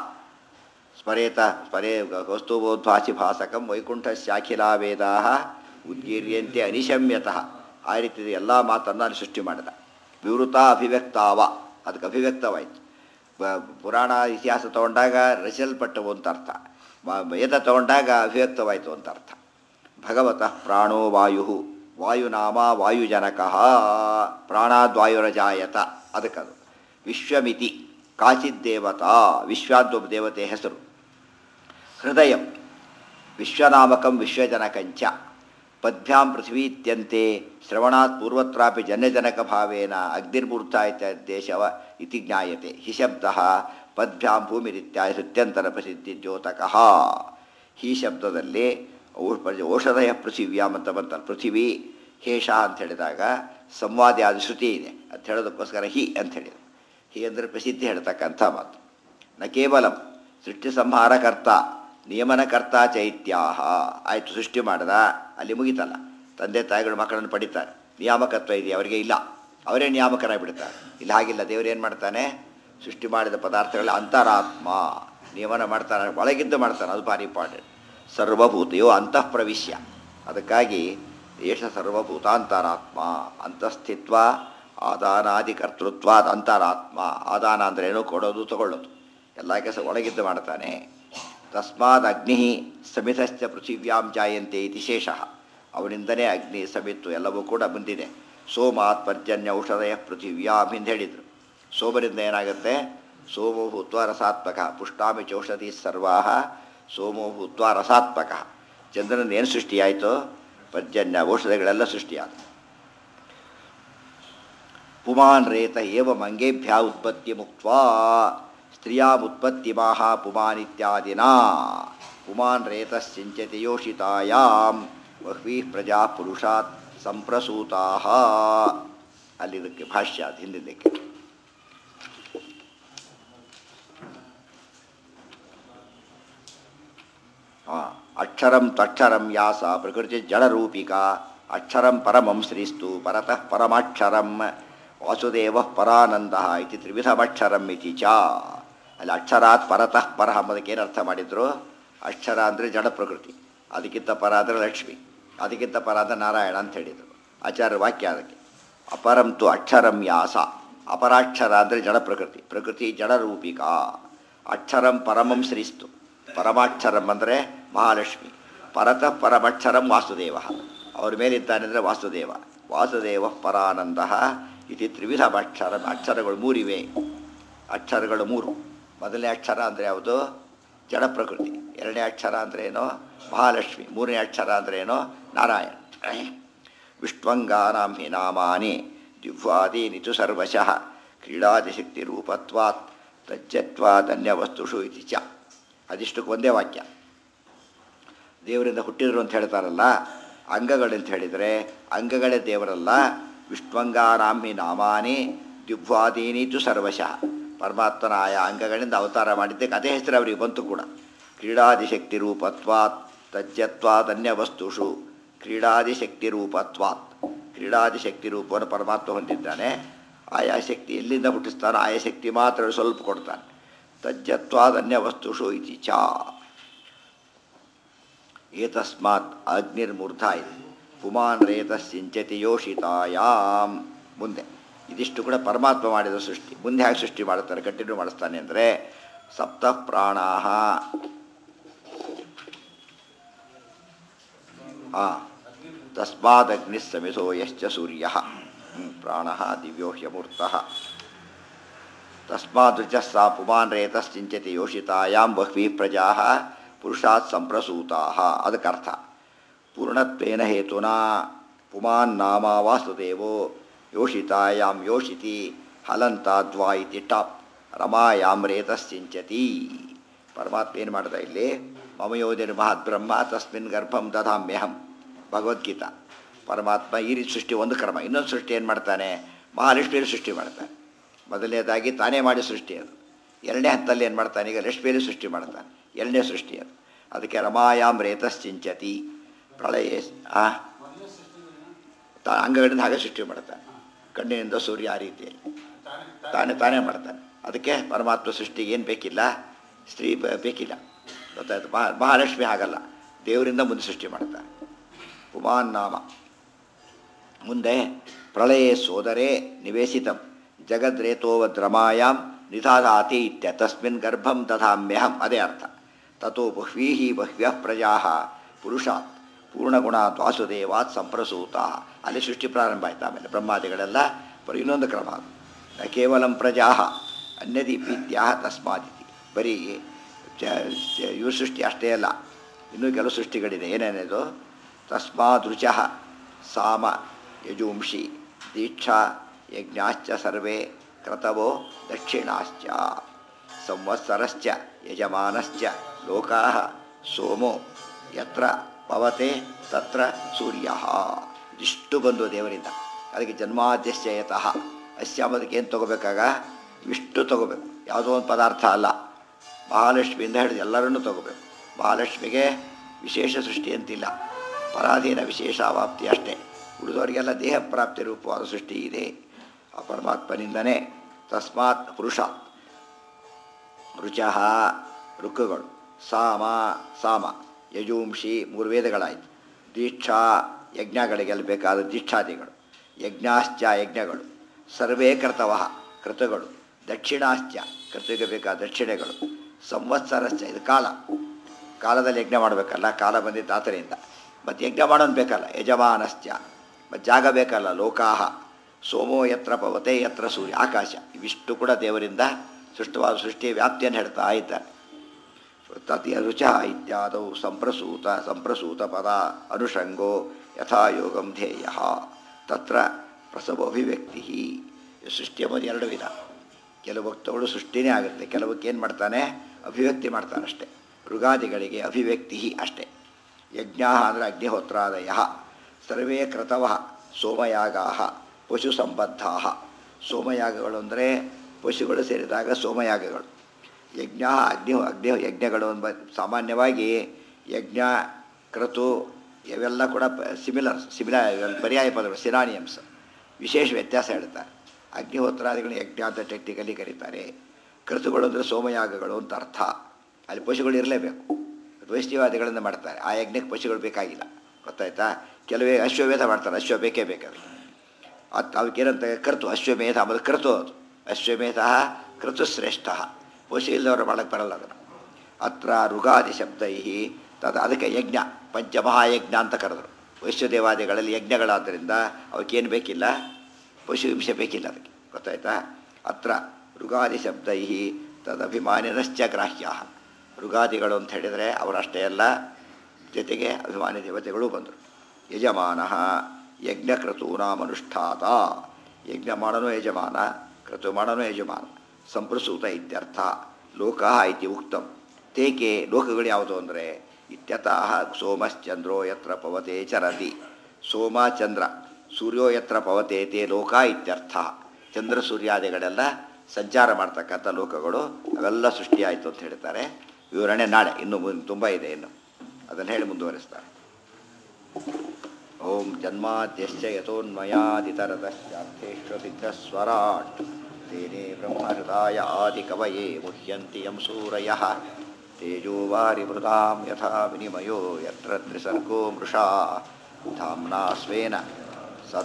ಸ್ಮರೆ ವಸ್ತುಬೋಧ್ವಾಸಿ ಭಾಸಕಂ ವೈಕುಂಠ ಶಾಖಿಲಾ ವೇದಾ ಉದ್ಗೀರ್ಯಂತೆ ಅನಿಶಮ್ಯತಃ. ಆ ರೀತಿ ಎಲ್ಲ ಮಾತನ್ನು ಅಲ್ಲಿ ಸೃಷ್ಟಿ ಮಾಡಿದ. ವಿವೃತ ಅಭಿವ್ಯಕ್ತಾವ, ಅದಕ್ಕೆ ಅಭಿವ್ಯಕ್ತವಾಯಿತು. ಪುರಾಣ ಇತಿಹಾಸ ತಗೊಂಡಾಗ ರಚಿಸಲ್ಪಟ್ಟವು ಅಂತ ಅರ್ಥ, ವೇದ ತಗೊಂಡಾಗ ಅಭಿವ್ಯಕ್ತವಾಯಿತು ಅಂತ ಅರ್ಥ. ಭಗವತಃ ಪ್ರಾಣೋ ವಾಯು ವಾಯುನಾಮ ವಾಯುಜನಕಃ ಪ್ರಾಣಾದ್ವಾಯುರಜಾಯತ. ಅದಕ್ಕದು ವಿಶ್ವಮಿತಿ ಕಾಚಿದ್ದೇವತಾ, ವಿಶ್ವಾದ್ವೊಬ್ಬ ದೇವತೆ ಹೆಸರು. ಹೃದಯ ವಿಶ್ವನಾಮಕಂ ವಿಶ್ವಜನಕಂಚ. ಪದ್ಭ್ಯಾಂ ಪೃಥ್ವೀ ಇತ್ಯಂತೆ ಶ್ರವಣಾತ್ ಪೂರ್ವತ್ರಾಪಿ ಜನ್ಯಜನಕ ಭಾವೇನ ಅಗ್ನಿರ್ಮೂರ್ತ ಇತ್ಯದೇಶವ ಇತಿ ಜ್ಞಾಯತೆ. ಹಿ ಶಬ್ದಃ ಪದ್ಭ್ಯಾಂ ಭೂಮಿರಿತ್ಯಾದಿ ಹೃತ್ಯಂತರ ಪ್ರಸಿದ್ಧಿ ದ್ಯೋತಕಃ. ಹಿ ಶಬ್ದದಲ್ಲಿ ಔಷಧಯ ಪೃಥಿವ್ಯಾಮ್ ಅಂತ ಬಂತಲ್ಲ, ಪೃಥಿವಿ ಹೇಷ ಅಂತ ಹೇಳಿದಾಗ ಸಂವಾದಿ ಆದ ಶ್ರುತಿ ಇದೆ ಅಂತ ಹೇಳೋದಕ್ಕೋಸ್ಕರ ಹಿ ಅಂತ ಹೇಳಿದರು. ಹಿ ಅಂದರೆ ಪ್ರಸಿದ್ಧಿ ಹೇಳ್ತಕ್ಕಂಥ ಮಾತು. ನ ಕೇವಲಂ ಸೃಷ್ಟಿ ಸಂಹಾರಕರ್ತ ನಿಯಮನಕರ್ತ ಚೈತ್ಯಾಹ. ಆಯಿತು, ಸೃಷ್ಟಿ ಮಾಡಿದ, ಅಲ್ಲಿ ಮುಗಿತಲ್ಲ. ತಂದೆ ತಾಯಿಗಳು ಮಕ್ಕಳನ್ನು ಪಡಿತಾರೆ, ನಿಯಾಮಕತ್ವ ಇದೆ ಅವರಿಗೆ ಇಲ್ಲ, ಅವರೇ ನಿಯಾಮಕರಾಗಿ ಬಿಡ್ತಾರೆ. ಇಲ್ಲಿ ಹಾಗಿಲ್ಲ, ದೇವರೇನು ಮಾಡ್ತಾನೆ, ಸೃಷ್ಟಿ ಮಾಡಿದ ಪದಾರ್ಥಗಳ ಅಂತರಾತ್ಮ ನಿಯಮನ ಮಾಡ್ತಾನೆ, ಒಳಗಿದ್ದು ಮಾಡ್ತಾನೆ. ಅದು ಭಾರಿ ಇಂಪಾರ್ಟೆಂಟ್. ಸರ್ವಭೂತೆಯೋ ಅಂತಃ ಪ್ರವಿಶ್ಯ. ಅದಕ್ಕಾಗಿ ಏಷ ಸರ್ವಭೂತಾಂತರಾತ್ಮ ಅಂತಸ್ಥಿತ್ವ ಆದಾನಾದಿ ಕರ್ತೃತ್ವ ಅಂತರಾತ್ಮ. ಆದಾನ ಅಂದ್ರೇನು, ಕೊಡೋದು ತಗೊಳ್ಳೋದು, ಎಲ್ಲ ಕೆಲಸ ಒಳಗಿದ್ದು ಮಾಡ್ತಾನೆ. ತಸ್ಮಾದ್ ಅಗ್ನಿ ಸಮಿತಶ್ಚ ಪೃಥಿವ್ಯಾಂ ಜಾಯಂತೆ ಇತಿ ಶೇಷಃ. ಅವನಿಂದನೇ ಅಗ್ನಿ ಸಮಿತ್ತು ಎಲ್ಲವೂ ಕೂಡ ಬಂದಿದೆ. ಸೋಮಾತ್ ಪರ್ಜನ್ಯ ಔಷಧಯ ಪೃಥಿವ್ಯಾಂ ಹಿಂದೆ ಹೇಳಿದರು. ಸೋಮರಿಂದ ಏನಾಗುತ್ತೆ, ಸೋಮೋ ಭೂತ್ವ ರಸಾತ್ಮಕ ಪುಷ್ಟಾಮಿ ಚೌಷಧಿ ಸರ್ವಾ ಸೋಮೋ ಭೂತ್ವ ರಸಾತ್ಮಕ. ಚಂದ್ರನ ಏನು ಸೃಷ್ಟಿಯಾಯಿತು, ಪರ್ಜನ್ಯ ಔಷಧಗಳೆಲ್ಲ ಸೃಷ್ಟಿಯಾದ. ಪುಮಾನ್ ರೇತ ಏವ ಮಂಗೇಭ್ಯ ಉತ್ಪತ್ತಿ ಮುಕ್ತ್ವಾ ಸ್ತ್ರೀಯಾಮುತ್ಪತ್ತಿ ಮಾಹ ಪುಮಾನಿತ್ಯಾದಿನ. ಪುಮಾನ್ ರೇತಶ್ಚಿಂಚತಿ ಯೋಷಿತಾಯಾಂ ಬಹ್ವೀ ಪ್ರಜಾ ಪುರುಷಾತ್ ಸಂಪ್ರಸೂತಾಃ. ಅಲ್ಲಿದಕ್ಕೆ ಭಾಷ್ಯ ಅದು ಹಿಂದಿದ್ದಕ್ಕೆ. ಅಕ್ಷರಂ ತಕ್ಷರಂ ಯಾಸ ಪ್ರಕೃತಿ ಜಡರೂಪಿಕಾ ಅಕ್ಷರಂ ಪರಮಂ ಶ್ರೀಸ್ತು ಪರತಃ ಪರಮಾಕ್ಷರಂ ವಾಸುದೇವ ಪರಾನಂದ ಇತಿ ತ್ರಿವಿಧಮಕ್ಷರಂ ಇತಿ ಚ. ಅಲ್ಲಿ ಅಕ್ಷರಾತ್ ಪರತಃ ಪರ ಎಂಬುದಕ್ಕೆ ಏನು ಅರ್ಥ ಮಾಡಿದ್ರು, ಅಕ್ಷರ ಅಂದರೆ ಜಡ ಪ್ರಕೃತಿ, ಅದಕ್ಕಿಂತ ಪರ ಅಂದರೆ ಲಕ್ಷ್ಮಿ, ಅದಕ್ಕಿಂತ ಪರ ಅಂದರೆ ನಾರಾಯಣ ಅಂತ ಹೇಳಿದರು ಆಚಾರ್ಯ ವಾಕ್ಯ. ಅದಕ್ಕೆ ಅಪರಂತು ಅಕ್ಷರಂ ಯಾಸ, ಅಪರಾಕ್ಷರ ಅಂದರೆ ಜಡ ಪ್ರಕೃತಿ, ಪ್ರಕೃತಿ ಜಡರೂಪಿಕಾ. ಅಕ್ಷರಂ ಪರಮಂ ಶ್ರೀಸ್ತು, ಪರಮಾಕ್ಷರಂ ಅಂದರೆ ಮಹಾಲಕ್ಷ್ಮಿ, ಪರತಃ ಪರಮಕ್ಷರಂ ವಾಸುದೇವ, ಅವ್ರ ಮೇಲಿದ್ದಾನೆ ಅಂದರೆ ವಾಸುದೇವ. ವಾಸುದೇವ ಪರಾನಂದ ಇತಿ ತ್ರಿವಿಧ ಅಕ್ಷರ. ಅಕ್ಷರಗಳು ಮೂರಿವೆ, ಅಕ್ಷರಗಳು ಮೂರು. ಮೊದಲನೇ ಅಕ್ಷರ ಅಂದರೆ ಯಾವುದು, ಜಡ ಪ್ರಕೃತಿ. ಎರಡನೇ ಅಕ್ಷರ ಅಂದರೆ ಏನೋ ಮಹಾಲಕ್ಷ್ಮಿ. ಮೂರನೇ ಅಕ್ಷರ ಅಂದರೆ ಏನೋ ನಾರಾಯಣ. ವಿಷ್ಟ್ವಂಗಾನಾಂ ಹಿ ನಾಮಾನಿ ದಿವ್ವಾದೀನಿತು ಸರ್ವಶಃ ಕ್ರೀಡಾದಿಶಕ್ತಿ ರೂಪತ್ವಾತ್ ತಜ್ಜತ್ವಾದನ್ಯವಸ್ತುಷು ಇತಿ ಚ. ಅದಿಷ್ಟಕ್ಕೆ ಒಂದೇ ವಾಕ್ಯ. ದೇವರಿಂದ ಹುಟ್ಟಿದ್ರು ಅಂತ ಹೇಳ್ತಾರಲ್ಲ, ಅಂಗಗಳಂತ ಹೇಳಿದರೆ ಅಂಗಗಳೇ ದೇವರಲ್ಲ. ವಿಷ್ಟ್ವಂಗಾನಾಮಿ ನಾಮಾನಿ ದಿವ್ವಾದೀನಿತು ಸರ್ವಶಃ. ಪರಮಾತ್ಮನ ಆಯಾ ಅಂಗಗಳಿಂದ ಅವತಾರ ಮಾಡಿದ್ದಕ್ಕೆ ಅದೇ ಹೆಸರು ಅವರಿಗೆ ಬಂತು ಕೂಡ. ಕ್ರೀಡಾದಿಶಕ್ತಿ ರೂಪತ್ವಾತ್ ತಜ್ಜತ್ವಾದನ್ಯ ವಸ್ತುಷು. ಕ್ರೀಡಾದಿಶಕ್ತಿ ರೂಪತ್ವಾತ್, ಕ್ರೀಡಾದಿಶಕ್ತಿ ರೂಪವನ್ನು ಪರಮಾತ್ಮ ಹೊಂದಿದ್ದಾನೆ. ಆಯಾ ಶಕ್ತಿ ಎಲ್ಲಿಂದ ಹುಟ್ಟಿಸ್ತಾನೋ ಆಯಾ ಶಕ್ತಿ ಮಾತ್ರ ಸ್ವಲ್ಪ ಕೊಡ್ತಾನೆ. ತಜ್ಜತ್ವಾದನ್ಯ ವಸ್ತುಷು ಇತಿ ಚ. ಏತಸ್ಮಾತ್ ಅಗ್ನಿರ್ಮೂರ್ಧ ಇದೆ. ಪುಮಾನ್ ರೇತಶ್ಚಿಂಚತಿ ಯೋಷಿತಾಯಾಮ್. ಮುಂದೆ ಇದಿಷ್ಟು ಕೂಡ ಪರಮಾತ್ಮ ಮಾಡಿದ ಸೃಷ್ಟಿ. ಮುಂದೆ ಹೇಗೆ ಸೃಷ್ಟಿ ಮಾಡುತ್ತಾರೆ, ಕಂಟಿನ್ಯೂ ಮಾಡಿಸ್ತಾನೆ ಅಂದರೆ ಸಪ್ತ ಪ್ರಾಣಾಹ. ತಸ್ಮಾದಗ್ನಿ ಸಮಿಸೋ ಯಶ್ಚ ಸೂರ್ಯ ಪ್ರಾಣಃ ದಿವ್ಯೋ ಹ್ಯಮೂರ್ತಃ. ತಸ್ಮಾದೃಚ ಸಾ ಪುಮಾನ್ ರೇತಶ್ಚಿಂಚತಿ ಯೋಷಿತಾಯಾಂ ಬಹ್ವೀ ಪ್ರಜಾ ಪುರುಷಾತ್ ಸಂಪ್ರಸೂತಾಃ. ಅದಕ್ಕರ್ಥ ಪೂರ್ಣತ್ವೇನ ಹೇತುನಾ ಪುಮಾನ್ ನಾಮ ವಾಸುದೇವೋ ಯೋಷಿತಾಯಾಂ ಯೋಷಿತಿ ಹಲಂತಾದ್ವಾ ಇತಿ ಟಾಪ್. ರಮಾಯಾಂ ರೇತಶ್ಚಿಂಚತಿ. ಪರಮಾತ್ಮ ಏನು ಮಾಡ್ತಾ ಇಲ್ಲಿ, ಮಮಯೋದಿರ್ ಮಹದ್ಬ್ರಹ್ಮ ತಸ್ಮಿನ್ ಗರ್ಭಂ ದಧಾಮ್ಯಹಂ ಭಗವದ್ಗೀತಾ. ಪರಮಾತ್ಮ ಈ ರೀತಿ ಸೃಷ್ಟಿ ಒಂದು ಕ್ರಮ. ಇನ್ನೊಂದು ಸೃಷ್ಟಿ ಏನು ಮಾಡ್ತಾನೆ, ಮಹಾಲಕ್ಷ್ಮಿಯಲ್ಲಿ ಸೃಷ್ಟಿ ಮಾಡ್ತಾನೆ. ಮೊದಲನೇದಾಗಿ ತಾನೇ ಮಾಡಿ ಸೃಷ್ಟಿ ಅದು. ಎರಡನೇ ಹಂತಲ್ಲಿ ಏನು ಮಾಡ್ತಾನೆ, ಈಗ ಲಕ್ಷ್ಮಿಯಲ್ಲಿ ಸೃಷ್ಟಿ ಮಾಡ್ತಾನೆ, ಎರಡನೇ ಸೃಷ್ಟಿ ಅದು. ಅದಕ್ಕೆ ರಮಾಯಾಮ್ ರೇತಶ್ಚಿಂಚತಿ ಪ್ರಳಯ ಅಂಗಗಳಿಂದ ಹಾಗೆ ಸೃಷ್ಟಿ ಮಾಡ್ತಾನೆ. ಕಣ್ಣಿನಿಂದ ಸೂರ್ಯ ಆ ರೀತಿಯಲ್ಲಿ ತಾನೇ ಮಾಡ್ತಾನೆ. ಅದಕ್ಕೆ ಪರಮಾತ್ಮ ಸೃಷ್ಟಿಗೆ ಏನು ಬೇಕಿಲ್ಲ, ಸ್ತ್ರೀ ಬೇಕಿಲ್ಲ. ಗೊತ್ತಾಯ್ತು. ಮಹಾಲಕ್ಷ್ಮಿ ಹಾಗಲ್ಲ, ದೇವರಿಂದ ಮುಂದೆ ಸೃಷ್ಟಿ ಮಾಡ್ತಾನೆ. ಪುಮಾನ್ ನಾಮ ಮುಂದೆ ಪ್ರಳಯೇ ಸೋದರೇ ನಿವೇಶಿತಂ ಜಗದ್ರೇತೋವದ್ರಮಾಯಾಂ ನಿಧಾದಾತಿ ಇತ್ಯ ತಸ್ಮಿನ್ ಗರ್ಭಂ ದಧಾಮ್ಯಹಂ. ಅದೇ ಅರ್ಥ. ತಥೋ ಬಹ್ವೀಹಿ ಬಹ್ವ್ಯಃ ಪ್ರಜಾಃ ಪುರುಷಾತ್ ಪೂರ್ಣಗುಣಾತ್ ವಾಸುದೇವಾತ್ ಸಂಪ್ರಸೂತ. ಅಲ್ಲಿ ಸೃಷ್ಟಿ ಪ್ರಾರಂಭ ಆಯ್ತು. ಆಮೇಲೆ ಬ್ರಹ್ಮಾದಿಗಳೆಲ್ಲ ಇನ್ನೊಂದು ಕ್ರಮ ಅದು. ನ ಕೇವಲಂ ಪ್ರಜಾಃ ಅನ್ಯದಿ ಪ್ರೀತ್ಯಾಹ ತಸ್ಮಾದಿತಿ. ಬರೀ ಇವ್ರ ಸೃಷ್ಟಿ ಅಷ್ಟೇ ಅಲ್ಲ, ಇನ್ನೂ ಕೆಲವು ಸೃಷ್ಟಿಗಳಿದೆ. ಏನೇನಿದು? ತಸ್ಮಾದೃಚಃ ಸಾಮ ಯಜೂಂಷಿ ದೀಕ್ಷಾ ಯಜ್ಞಾಶ್ಚ ಸರ್ವೇ ಕ್ರತವೋ ದಕ್ಷಿಣಾಶ್ಚ ಸಂವತ್ಸರಶ್ಚ ಯಜಮಾನಶ್ಚ ಲೋಕಾಃ ಸೋಮೋ ಯತ್ರ ಪವತೆ ತತ್ರ ಸೂರ್ಯಃ. ಇಷ್ಟು ಬಂದು ದೇವರಿಂದ. ಅದಕ್ಕೆ ಜನ್ಮಾದ್ಯಸ್ಯ ಯತಃ ಅಸ್ಯಾಮದಕ್ಕೆ ಏನು ತೊಗೋಬೇಕಾಗ ಇಷ್ಟು ತೊಗೋಬೇಕು. ಯಾವುದೋ ಒಂದು ಪದಾರ್ಥ ಅಲ್ಲ, ಮಹಾಲಕ್ಷ್ಮಿಯಿಂದ ಹಿಡಿದು ಎಲ್ಲರನ್ನೂ ತೊಗೋಬೇಕು. ಮಹಾಲಕ್ಷ್ಮಿಗೆ ವಿಶೇಷ ಸೃಷ್ಟಿ ಅಂತಿಲ್ಲ, ಪರಾಧೀನ ವಿಶೇಷ ಅವಾಪ್ತಿ ಅಷ್ಟೇ. ಉಳಿದವರಿಗೆಲ್ಲ ದೇಹ ಪ್ರಾಪ್ತಿ ರೂಪವಾದ ಸೃಷ್ಟಿ ಇದೆ ಆ ಪರಮಾತ್ಮನಿಂದನೇ. ತಸ್ಮಾತ್ ಪುರುಷಾತ್ ರುಚಃ ಋಕ್ಕುಗಳು, ಸಾಮ ಯಜೂಂಷಿ 3 ವೇದಗಳಾಯಿತು. ದೀಕ್ಷಾ ಯಜ್ಞಗಳಿಗೆಲ್ಲ ಬೇಕಾದ ದೀಕ್ಷಾದಿಗಳು, ಯಜ್ಞಾಶ್ಚ ಯಜ್ಞಗಳು, ಸರ್ವೇ ಕರ್ತವಃ ಕೃತಗಳು, ದಕ್ಷಿಣಾಶ್ಚ ಕೃತಿಗೆ ಬೇಕಾದ ದಕ್ಷಿಣೆಗಳು, ಸಂವತ್ಸರಶ್ಚ ಇದು ಕಾಲದಲ್ಲಿ ಯಜ್ಞ ಮಾಡಬೇಕಲ್ಲ, ಕಾಲ ಬಂದಿದ್ದು ಆತರಿಂದ. ಮತ್ತು ಯಜ್ಞ ಮಾಡೋನು ಬೇಕಲ್ಲ, ಯಜಮಾನಶ್ಚ ಮತ್ತು ಜಾಗ ಬೇಕಲ್ಲ, ಲೋಕಾಹ ಸೋಮೋ ಯತ್ರ ಪವತೆ ಯತ್ರ ಸೂರ್ಯ ಆಕಾಶ. ಇವಿಷ್ಟು ಕೂಡ ದೇವರಿಂದ ಸೃಷ್ಟವಾದ ಸೃಷ್ಟಿಯ ವ್ಯಾಪ್ತಿಯನ್ನು ಹೇಳ್ತಾ ಇದ್ದಾರೆ. ತತಿಯ ರುಚ ಇತ್ಯಾದೌ ಸಂಪ್ರಸೂತ ಪದ ಅನುಷಂಗೋ ಯಥಾಯೋಗಂ ಧ್ಯೇಯ ತತ್ರ ಪ್ರಸವ ಅಭಿವ್ಯಕ್ತಿ. ಸೃಷ್ಟಿಯ ಬಗ್ಗೆ 2 ವಿಧ. ಕೆಲವು ಭಕ್ತಗಳು ಸೃಷ್ಟಿನೇ ಆಗುತ್ತೆ, ಕೆಲವಕ್ಕೆ ಏನು ಮಾಡ್ತಾನೆ, ಅಭಿವ್ಯಕ್ತಿ ಮಾಡ್ತಾನಷ್ಟೇ. ಋಗಾದಿಗಳಿಗೆ ಅಭಿವ್ಯಕ್ತಿ ಅಷ್ಟೇ. ಯಜ್ಞ ಅಂದರೆ ಅಗ್ನಿಹೋತ್ರಾದಯ ಸರ್ವೇ ಕ್ರತವಃ ಸೋಮಯಾಗಾ ಪಶು ಸಂಬದ್ಧಾ. ಸೋಮಯಾಗಗಳು ಅಂದರೆ ಪಶುಗಳು ಸೇರಿದಾಗ ಸೋಮಯಾಗಗಳು. ಯಜ್ಞ ಅಗ್ನಿ ಯಜ್ಞಗಳು ಸಾಮಾನ್ಯವಾಗಿ ಯಜ್ಞ ಕ್ರತು ಇವೆಲ್ಲ ಕೂಡ ಸಿಮಿಲರ್ ಪರ್ಯಾಯ ಪದಗಳು, ಸಿನಾನಿಯಮ್ಸ್. ವಿಶೇಷ ವ್ಯತ್ಯಾಸ ಹೇಳ್ತಾರೆ. ಅಗ್ನಿಹೋತ್ರಾದಿಗಳು ಯಜ್ಞ ಅಂತ ಟೆಕ್ನಿಕಲಿ ಕರೀತಾರೆ. ಕ್ರತುಗಳು ಅಂದರೆ ಸೋಮಯಾಗಗಳು ಅಂತ ಅರ್ಥ. ಅಲ್ಲಿ ಪಶುಗಳು ಇರಲೇಬೇಕು. ವೈಷ್ಣವಾದಿಗಳಿಂದ ಮಾಡ್ತಾರೆ, ಆ ಯಜ್ಞಕ್ಕೆ ಪಶುಗಳು ಬೇಕಾಗಿಲ್ಲ. ಗೊತ್ತಾಯ್ತಾ? ಕೆಲವೇ ಅಶ್ವಮೇಧ ಮಾಡ್ತಾರೆ, ಅಶ್ವ ಬೇಕೇ ಬೇಕಾದ್ರೆ. ಅವಕ್ಕೇನಂತ ಕರ್ತು ಅಶ್ವಮೇಧ ಆಮೇಲೆ ಕರ್ತು. ಅದು ಅಶ್ವಮೇಧ ಕೃತುಶ್ರೇಷ್ಠ. ಪಶು ಇಲ್ಲದವರು ಮಾಡೋಕ್ಕೆ ಬರಲ್ಲ ಅದನ್ನು. ಅತ್ರ ಋಗಾದಿ ಶಬ್ದೈ ಅದಕ್ಕೆ ಯಜ್ಞ ಪಂಚಮಹಾಯಜ್ಞ ಅಂತ ಕರೆದರು. ವೈಶ್ವದೇವಾದಿಗಳಲ್ಲಿ ಯಜ್ಞಗಳಾದ್ದರಿಂದ ಅವಕ್ಕೇನು ಬೇಕಿಲ್ಲ, ಪಶು ಹಿಂಸೆ ಬೇಕಿಲ್ಲ ಅದಕ್ಕೆ. ಗೊತ್ತಾಯ್ತಾ? ಅತ್ರ ಋಗಾದಿ ಶಬ್ದೈ ತದಭಿಮಾನಿನಶ್ಚ ಗ್ರಾಹ್ಯ. ಋಗಾದಿಗಳು ಅಂತ ಹೇಳಿದರೆ ಅವರಷ್ಟೇ ಅಲ್ಲ, ಜೊತೆಗೆ ಅಭಿಮಾನಿ ದೇವತೆಗಳು ಬಂದರು. ಯಜಮಾನ ಯಜ್ಞಕ್ರತೂನಾಮನುಷ್ಠಾತ. ಯಜ್ಞ ಮಾಡನೋ ಯಜಮಾನ, ಕ್ರತು ಮಾಡನೋ ಯಜಮಾನ. ಸಂಪ್ರಸೂತ ಇತ್ಯರ್ಥ. ಲೋಕ ಇತಿ ಉಕ್ತಂ. ತೇಕೆ ಲೋಕಗಳು ಯಾವುದು ಅಂದರೆ ಇತ್ಯತಃ ಸೋಮಶ್ಚಂದ್ರೋ ಯತ್ರ ಪವತೆ ಚರತಿ. ಸೋಮ ಚಂದ್ರ ಸೂರ್ಯೋ ಯತ್ರ ಪವತೆ ತೇ ಲೋಕ ಇತ್ಯರ್ಥ. ಚಂದ್ರ ಸೂರ್ಯಾದಿಗಳೆಲ್ಲ ಸಂಚಾರ ಮಾಡ್ತಕ್ಕಂಥ ಲೋಕಗಳು ಅವೆಲ್ಲ ಸೃಷ್ಟಿಯಾಯಿತು ಅಂತ ಹೇಳ್ತಾರೆ. ವಿವರಣೆ ನಾಳೆ ಇನ್ನೂ ತುಂಬ ಇದೆ, ಇನ್ನು ಅದನ್ನು ಹೇಳಿ ಮುಂದುವರಿಸ್ತಾರೆ. ಓಂ ಜನ್ಮಾದ್ಯಶ್ಚ ಯತೋನ್ಮಯಾದಿತರತಶ್ಚಾರ್ಥೇಷ್ವಭಿಘ್ನಸ್ವರಾಟ್ ತೇನೇ ಬ್ರಹ್ಮಹೃದಾಯ ಆದಿಕವಯೇ ಮುಹ್ಯಂತಿ ಯಂ ಸೂರಯಃ ತೇಜೋ ವಾರಿಮೃತಾಂ ಯಥಾ ವಿನಿಮಯೋ ಯತ್ರ ತ್ರಿಸರ್ಗೋ ಮೃಷಾ ಧಾಮ್ನಾ ಸ್ವೇನ